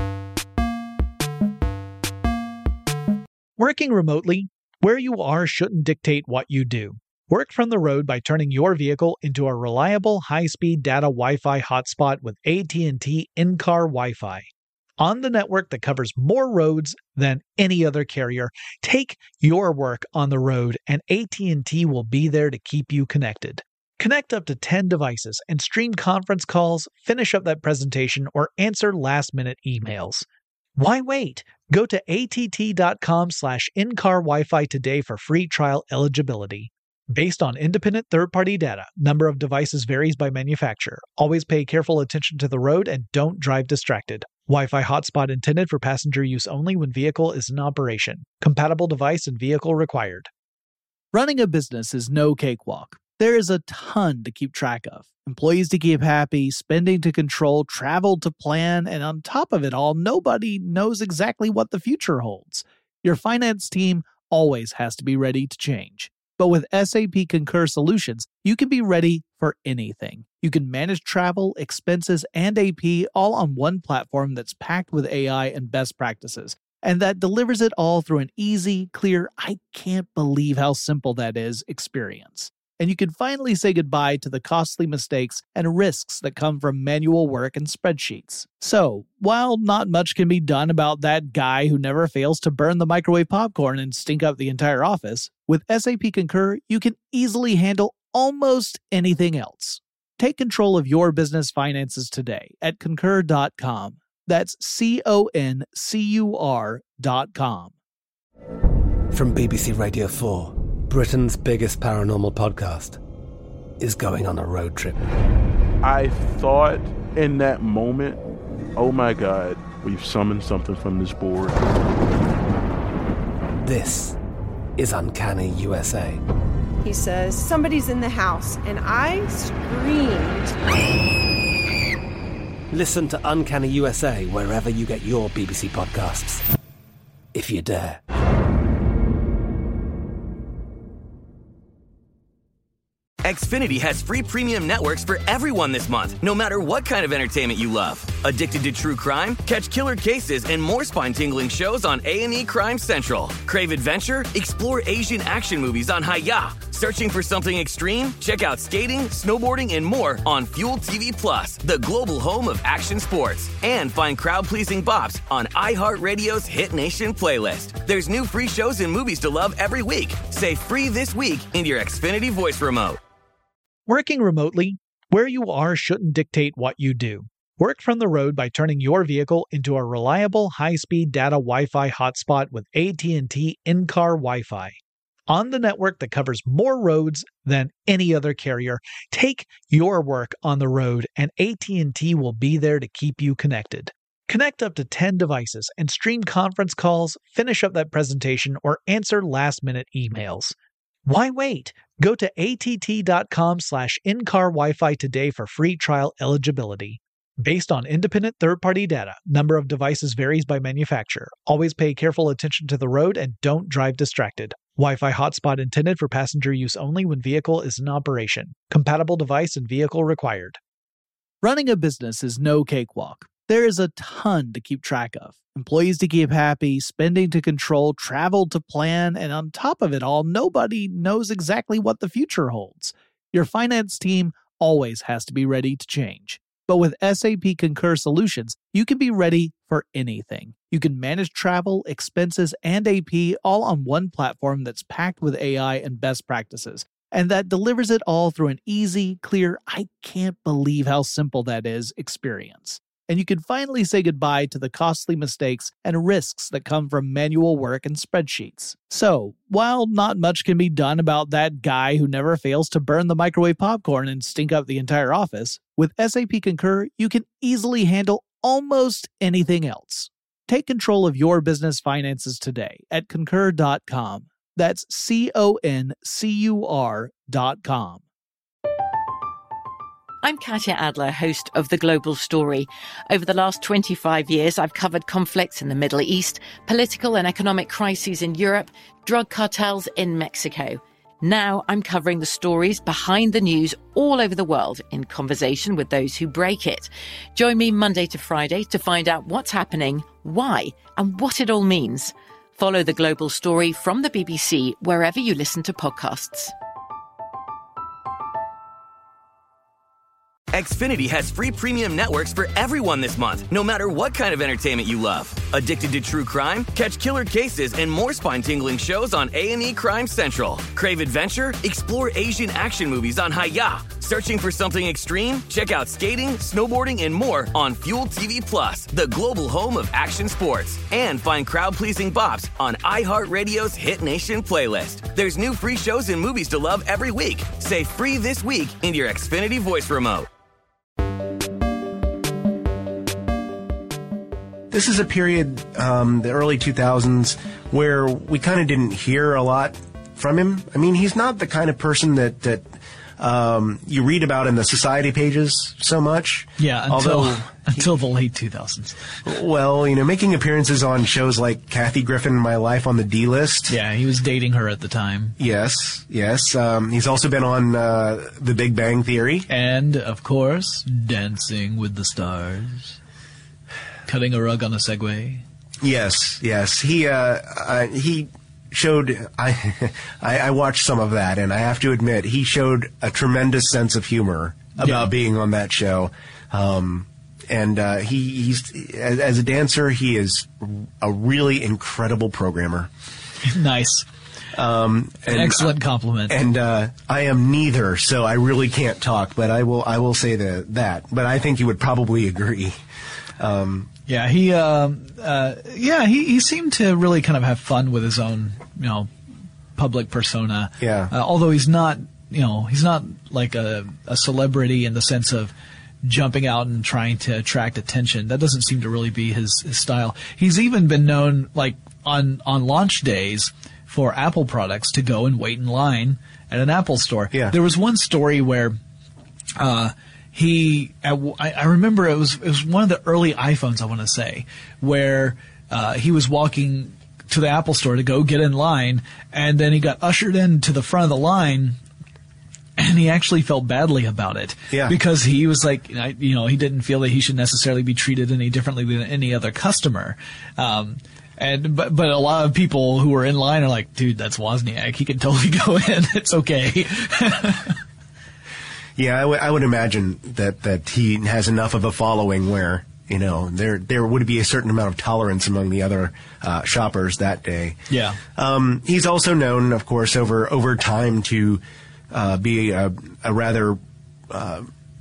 Working remotely, where you are shouldn't dictate what you do. Work from the road by turning your vehicle into a reliable high-speed data Wi-Fi hotspot with A T and T in-car Wi-Fi. On the network that covers more roads than any other carrier, take your work on the road and A T and T will be there to keep you connected. Connect up to ten devices and stream conference calls, finish up that presentation, or answer last-minute emails. Why wait? Go to att.com slash in-car Wi-Fi today for free trial eligibility. Based on independent third-party data, number of devices varies by manufacturer. Always pay careful attention to the road and don't drive distracted. Wi-Fi hotspot intended for passenger use only when vehicle is in operation. Compatible device and vehicle required. Running a business is no cakewalk. There is a ton to keep track of. Employees to keep happy, spending to control, travel to plan, and on top of it all, nobody knows exactly what the future holds. Your finance team always has to be ready to change. But with S A P Concur Solutions, you can be ready for anything. You can manage travel, expenses, and A P all on one platform that's packed with A I and best practices, and that delivers it all through an easy, clear, I can't believe how simple that is experience. And you can finally say goodbye to the costly mistakes and risks that come from manual work and spreadsheets. So, while not much can be done about that guy who never fails to burn the microwave popcorn and stink up the entire office, with S A P Concur, you can easily handle almost anything else. Take control of your business finances today at concur dot com. That's C O N C U R dot com. From B B C Radio four, Britain's biggest paranormal podcast is going on a road trip. I thought in that moment, oh my God, we've summoned something from this board. This is Uncanny U S A. He says, somebody's in the house, and I screamed. Listen to Uncanny U S A wherever you get your B B C podcasts, if you dare. Xfinity has free premium networks for everyone this month, no matter what kind of entertainment you love. Addicted to true crime? Catch killer cases and more spine-tingling shows on A and E Crime Central. Crave adventure? Explore Asian action movies on Hi-Ya. Searching for something extreme? Check out skating, snowboarding, and more on Fuel T V Plus, the global home of action sports. And find crowd-pleasing bops on iHeartRadio's Hit Nation playlist. There's new free shows and movies to love every week. Say free this week in your Xfinity voice remote. Working remotely, where you are shouldn't dictate what you do. Work from the road by turning your vehicle into a reliable high-speed data Wi-Fi hotspot with A T and T in-car Wi-Fi. On the network that covers more roads than any other carrier, take your work on the road and A T and T will be there to keep you connected. Connect up to ten devices and stream conference calls, finish up that presentation, or answer last-minute emails. Why wait? Go to att.com slash in-car Wi-Fi today for free trial eligibility. Based on independent third-party data, number of devices varies by manufacturer. Always pay careful attention to the road and don't drive distracted. Wi-Fi hotspot intended for passenger use only when vehicle is in operation. Compatible device and vehicle required. Running a business is no cakewalk. There is a ton to keep track of. Employees to keep happy, spending to control, travel to plan, and on top of it all, nobody knows exactly what the future holds. Your finance team always has to be ready to change. But with S A P Concur Solutions, you can be ready for anything. You can manage travel, expenses, and A P all on one platform that's packed with A I and best practices, and that delivers it all through an easy, clear, I can't believe how simple that is experience. And you can finally say goodbye to the costly mistakes and risks that come from manual work and spreadsheets. So, while not much can be done about that guy who never fails to burn the microwave popcorn and stink up the entire office, with S A P Concur, you can easily handle almost anything else. Take control of your business finances today at concur dot com. That's C O N C U R dot com. I'm Katya Adler, host of The Global Story. Over the last twenty-five years, I've covered conflicts in the Middle East, political and economic crises in Europe, drug cartels in Mexico. Now I'm covering the stories behind the news all over the world in conversation with those who break it. Join me Monday to Friday to find out what's happening, why, and what it all means. Follow The Global Story from the B B C wherever you listen to podcasts. Xfinity has free premium networks for everyone this month, no matter what kind of entertainment you love. Addicted to true crime? Catch killer cases and more spine-tingling shows on A and E Crime Central. Crave adventure? Explore Asian action movies on Hi-Ya. Searching for something extreme? Check out skating, snowboarding, and more on Fuel T V Plus, the global home of action sports. And find crowd-pleasing bops on iHeartRadio's Hit Nation playlist. There's new free shows and movies to love every week. Say free this week in your Xfinity voice remote. This is a period, um, the early two thousands, where we kind of didn't hear a lot from him. I mean, he's not the kind of person that, that um, you read about in the society pages so much. Yeah, until, Although, until the late two thousands. Well, you know, making appearances on shows like Kathy Griffin, My Life on the D-List. Yeah, he was dating her at the time. Yes, yes. Um, he's also been on uh, The Big Bang Theory. And, of course, Dancing with the Stars. Cutting a rug on a Segway. Yes, yes. He uh, uh, he showed. I, I I watched some of that, and I have to admit, he showed a tremendous sense of humor about yeah. being on that show. Um, and uh, he he's as, as a dancer, he is a really incredible programmer. Nice. Um, An excellent compliment. And uh, I am neither, so I really can't talk. But I will I will say the, that. But I think you would probably agree. Um, Yeah, he, uh, uh, yeah, he, he seemed to really kind of have fun with his own, you know, public persona. Yeah. Uh, although he's not, you know, he's not like a, a celebrity in the sense of jumping out and trying to attract attention. That doesn't seem to really be his, his style. He's even been known, like, on, on launch days for Apple products to go and wait in line at an Apple store. Yeah. There was one story where, uh, He, I, I remember it was it was one of the early iPhones, I want to say, where uh, he was walking to the Apple store to go get in line, and then he got ushered into the front of the line, And he actually felt badly about it. Yeah. Because he was like, you know, he didn't feel that he should necessarily be treated any differently than any other customer. Um, and, but, but a lot of people who were in line are like, dude, that's Wozniak. He can totally go in. It's okay. Yeah, I, w- I would imagine that, that he has enough of a following where, you know, there there would be a certain amount of tolerance among the other uh, shoppers that day. Yeah. Um, he's also known, of course, over over time to uh, be a, a rather uh,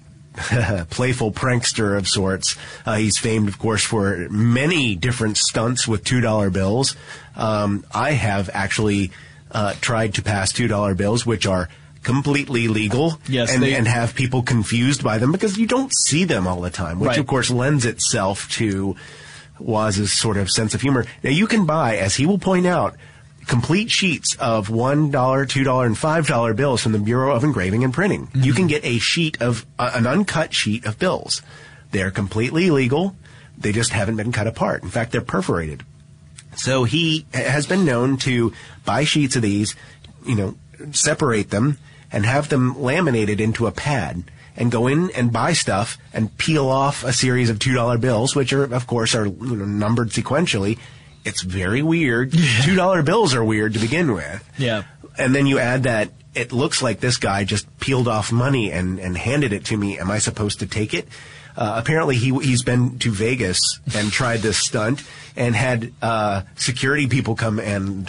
playful prankster of sorts. Uh, he's famed, of course, for many different stunts with two dollar bills. Um, I have actually uh, tried to pass two dollar bills, which are completely legal, yes, and, they, and have people confused by them because you don't see them all the time, which right. of course lends itself to Woz's sort of sense of humor. Now you can buy, as he will point out, complete sheets of one dollar, two dollar, and five dollar bills from the Bureau of Engraving and Printing. Mm-hmm. You can get a sheet of, uh, an uncut sheet of bills. They're completely legal. They just haven't been cut apart. In fact, they're perforated. So he has been known to buy sheets of these, you know, separate them, and have them laminated into a pad and go in and buy stuff and peel off a series of two dollar bills, which are, of course, are, you know, numbered sequentially. It's very weird. two dollar bills are weird to begin with. Yeah. And then you add that it looks like this guy just peeled off money and, and handed it to me. Am I supposed to take it? Uh, apparently he, he's been to Vegas and tried this stunt and had, uh, security people come and,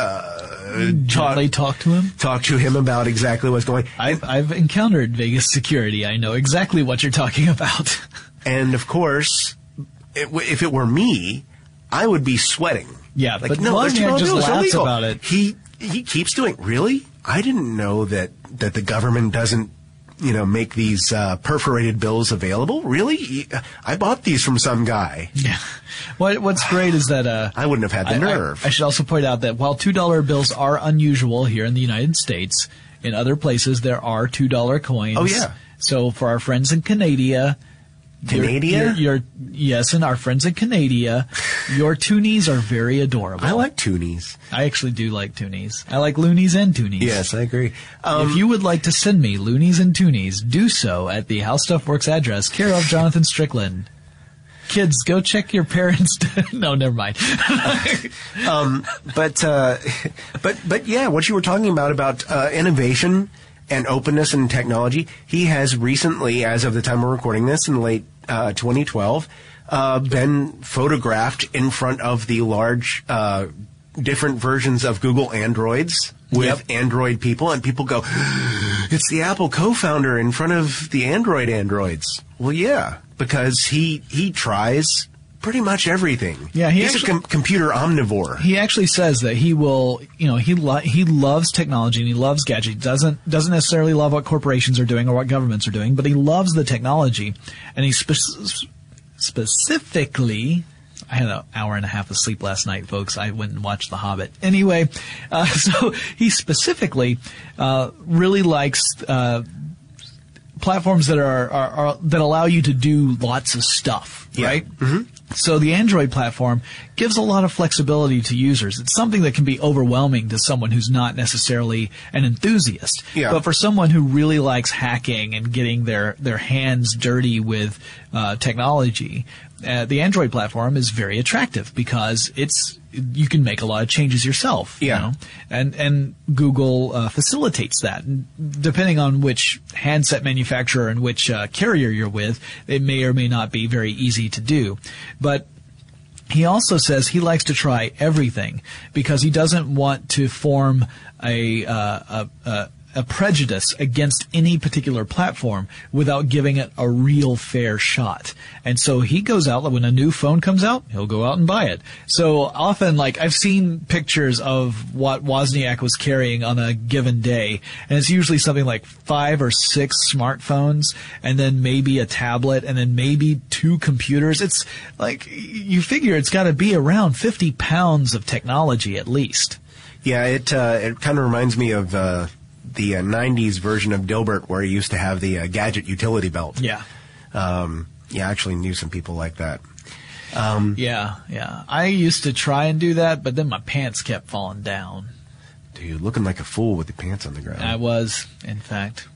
Uh, Charlie talk to him? Talk to him about exactly what's going on. I've, I've encountered Vegas security. I know exactly what you're talking about. And, of course, it, if it were me, I would be sweating. Yeah, like, but no, Wozniak just laughs illegal. about it. He he keeps doing, really? I didn't know that, that the government doesn't, you know, make these uh, perforated bills available. Really? I bought these from some guy. Yeah. What, what's great is that uh, I wouldn't have had the I, nerve. I, I should also point out that while two dollar bills are unusual here in the United States, in other places there are two dollar coins. Oh, yeah. So for our friends in Canada, Canada? Your, your, your, yes, and our friends in Canada, your toonies are very adorable. I like toonies. I actually do like toonies. I like loonies and toonies. Yes, I agree. Um, if you would like to send me loonies and toonies, do so at the How Stuff Works address, care of Jonathan Strickland. Kids, go check your parents. No, never mind. um, but, uh, but, but yeah, what you were talking about, about, uh, innovation and openness in technology, he has recently, as of the time we're recording this in late, uh, twenty twelve, uh, been photographed in front of the large, uh, different versions of Google Androids with yep. Android people, and people go, it's the Apple co-founder in front of the Android androids. Well, yeah, because he he tries pretty much everything. Yeah, he he's actually, a com- computer omnivore. He actually says that he will, you know, he lo- he loves technology and he loves gadgets. Doesn't doesn't necessarily love what corporations are doing or what governments are doing, but he loves the technology, and he spe- specifically. I had an hour and a half of sleep last night, folks. I went and watched The Hobbit. Anyway, uh, so he specifically uh, really likes uh, platforms that are, are, are that allow you to do lots of stuff, yeah. right? Mm-hmm. So the Android platform gives a lot of flexibility to users. It's something that can be overwhelming to someone who's not necessarily an enthusiast. Yeah. But for someone who really likes hacking and getting their, their hands dirty with uh, technology, uh, the Android platform is very attractive because it's you can make a lot of changes yourself. Yeah. You know? And and Google uh, facilitates that. And depending on which handset manufacturer and which uh, carrier you're with, it may or may not be very easy to do. But he also says he likes to try everything because he doesn't want to form a uh, a, a a prejudice against any particular platform without giving it a real fair shot. And so he goes out, when a new phone comes out, he'll go out and buy it. So often, like, I've seen pictures of what Wozniak was carrying on a given day, and it's usually something like five or six smartphones, and then maybe a tablet, and then maybe two computers. It's like, you figure it's got to be around fifty pounds of technology at least. Yeah, it, uh, it kind of reminds me of, uh, the uh, nineties version of Dilbert where he used to have the uh, gadget utility belt. Yeah. Um, yeah, I actually knew some people like that. Um, yeah, yeah. I used to try and do that, but then my pants kept falling down. Dude, looking like a fool with the pants on the ground. I was, in fact.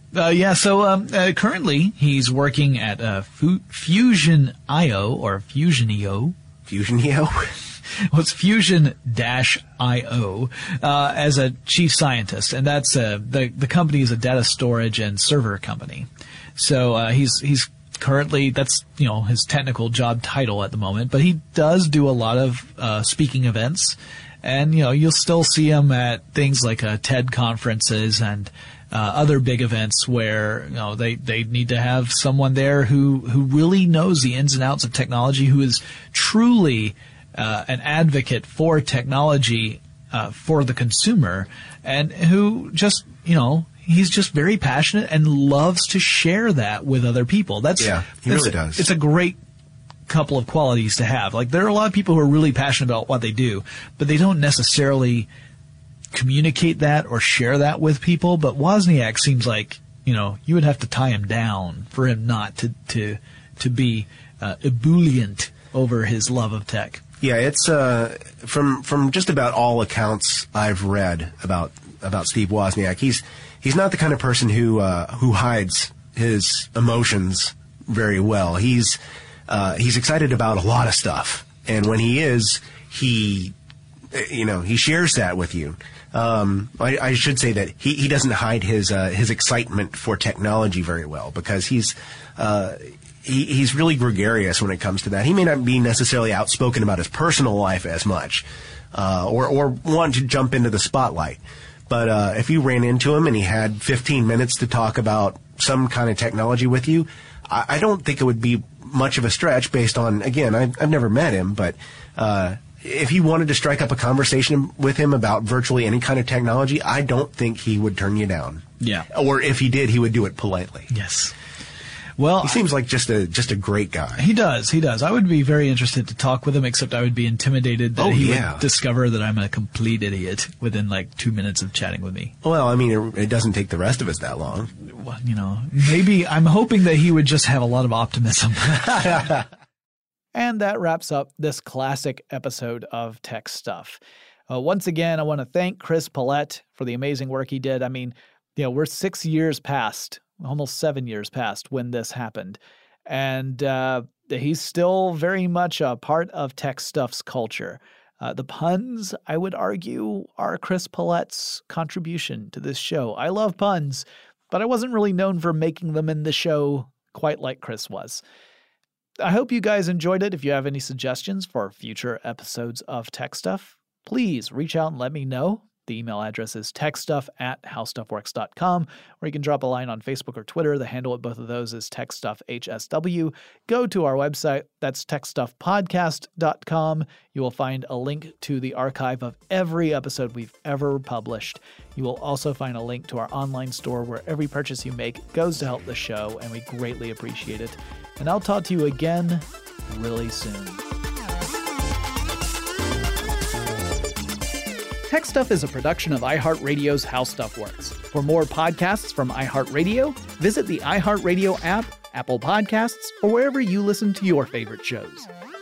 Uh, yeah, so um, uh, currently he's working at uh, Fu- Fusion dot I O or Fusion dot I O. Fusion dot I O? Well, it's Fusion dot I O uh, as a chief scientist, and that's uh, the the company is a data storage and server company. So uh, he's he's currently that's you know his technical job title at the moment, but he does do a lot of uh, speaking events, and you know you'll still see him at things like uh, TED conferences and uh, other big events where you know they they need to have someone there who who really knows the ins and outs of technology, who is truly Uh, an advocate for technology uh, for the consumer, and who just, you know, he's just very passionate and loves to share that with other people. That's yeah, he that's, really does. It's a great couple of qualities to have. Like, there are a lot of people who are really passionate about what they do, but they don't necessarily communicate that or share that with people. But Wozniak seems like, you know, you would have to tie him down for him not to to to be uh, ebullient over his love of tech. Yeah, it's uh, from from just about all accounts I've read about about Steve Wozniak. He's he's not the kind of person who uh, who hides his emotions very well. He's uh, he's excited about a lot of stuff, and when he is, he you know he shares that with you. Um, I, I should say that he, he doesn't hide his uh, his excitement for technology very well, because he's. Uh, He, he's really gregarious when it comes to that. He may not be necessarily outspoken about his personal life as much, uh, or, or want to jump into the spotlight. But uh, if you ran into him and he had fifteen minutes to talk about some kind of technology with you, I, I don't think it would be much of a stretch based on, again, I've, I've never met him, but uh, if you wanted to strike up a conversation with him about virtually any kind of technology, I don't think he would turn you down. Yeah. Or if he did, he would do it politely. Yes. Well, he seems like just a just a great guy. He does. He does. I would be very interested to talk with him, except I would be intimidated that oh, he yeah. would discover that I'm a complete idiot within like two minutes of chatting with me. Well, I mean, it, it doesn't take the rest of us that long. Well, you know, maybe I'm hoping that he would just have a lot of optimism. And that wraps up this classic episode of Tech Stuff. Uh, once again, I want to thank Chris Pollette for the amazing work he did. I mean, you know, we're six years past almost seven years past when this happened. And uh, he's still very much a part of Tech Stuff's culture. Uh, the puns, I would argue, are Chris Pollette's contribution to this show. I love puns, but I wasn't really known for making them in the show quite like Chris was. I hope you guys enjoyed it. If you have any suggestions for future episodes of Tech Stuff, please reach out and let me know. The email address is techstuff at howstuffworks dot com, or you can drop a line on Facebook or Twitter. The handle at both of those is techstuffhsw. Go to our website. That's tech stuff podcast dot com. You will find a link to the archive of every episode we've ever published. You will also find a link to our online store where every purchase you make goes to help the show, and we greatly appreciate it. And I'll talk to you again really soon. Tech Stuff is a production of iHeartRadio's How Stuff Works. For more podcasts from iHeartRadio, visit the iHeartRadio app, Apple Podcasts, or wherever you listen to your favorite shows.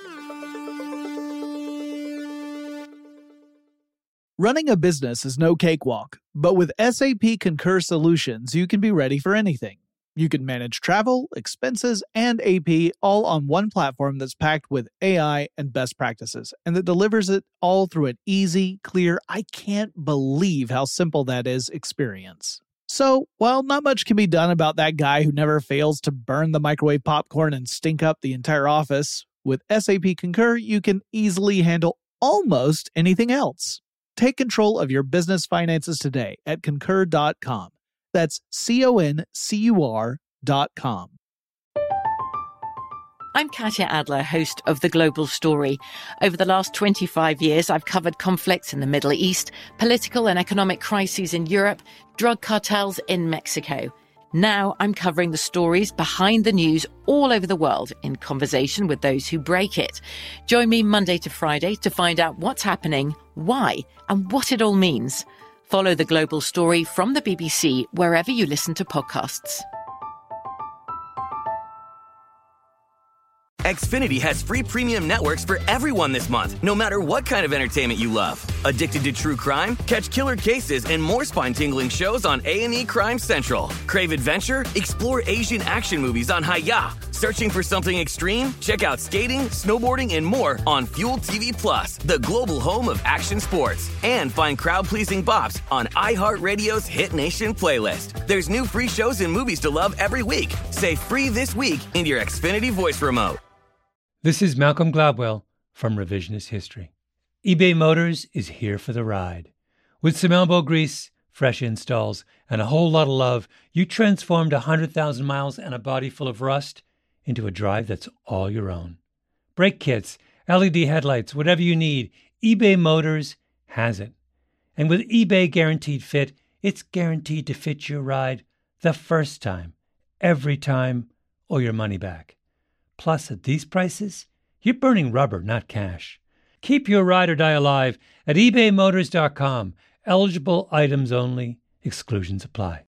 Running a business is no cakewalk, but with S A P Concur Solutions, you can be ready for anything. You can manage travel, expenses, and A P all on one platform that's packed with A I and best practices, and that delivers it all through an easy, clear, I can't believe how simple that is experience. So, while not much can be done about that guy who never fails to burn the microwave popcorn and stink up the entire office, with S A P Concur, you can easily handle almost anything else. Take control of your business finances today at concur dot com. That's C O N C U R dot com. I'm Katya Adler, host of The Global Story. Over the last twenty-five years, I've covered conflicts in the Middle East, political and economic crises in Europe, drug cartels in Mexico. Now I'm covering the stories behind the news all over the world in conversation with those who break it. Join me Monday to Friday to find out what's happening, why, and what it all means. Follow The Global Story from the B B C wherever you listen to podcasts. Xfinity has free premium networks for everyone this month, no matter what kind of entertainment you love. Addicted to true crime? Catch killer cases and more spine-tingling shows on A and E Crime Central. Crave adventure? Explore Asian action movies on Hi-Ya. Searching for something extreme? Check out skating, snowboarding, and more on Fuel T V Plus, the global home of action sports. And find crowd-pleasing bops on iHeartRadio's Hit Nation playlist. There's new free shows and movies to love every week. Say free this week in your Xfinity voice remote. This is Malcolm Gladwell from Revisionist History. eBay Motors is here for the ride. With some elbow grease, fresh installs, and a whole lot of love, you transformed one hundred thousand miles and a body full of rust into a drive that's all your own. Brake kits, L E D headlights, whatever you need, eBay Motors has it. And with eBay Guaranteed Fit, it's guaranteed to fit your ride the first time, every time, or your money back. Plus, at these prices, you're burning rubber, not cash. Keep your ride or die alive at ebay motors dot com. Eligible items only. Exclusions apply.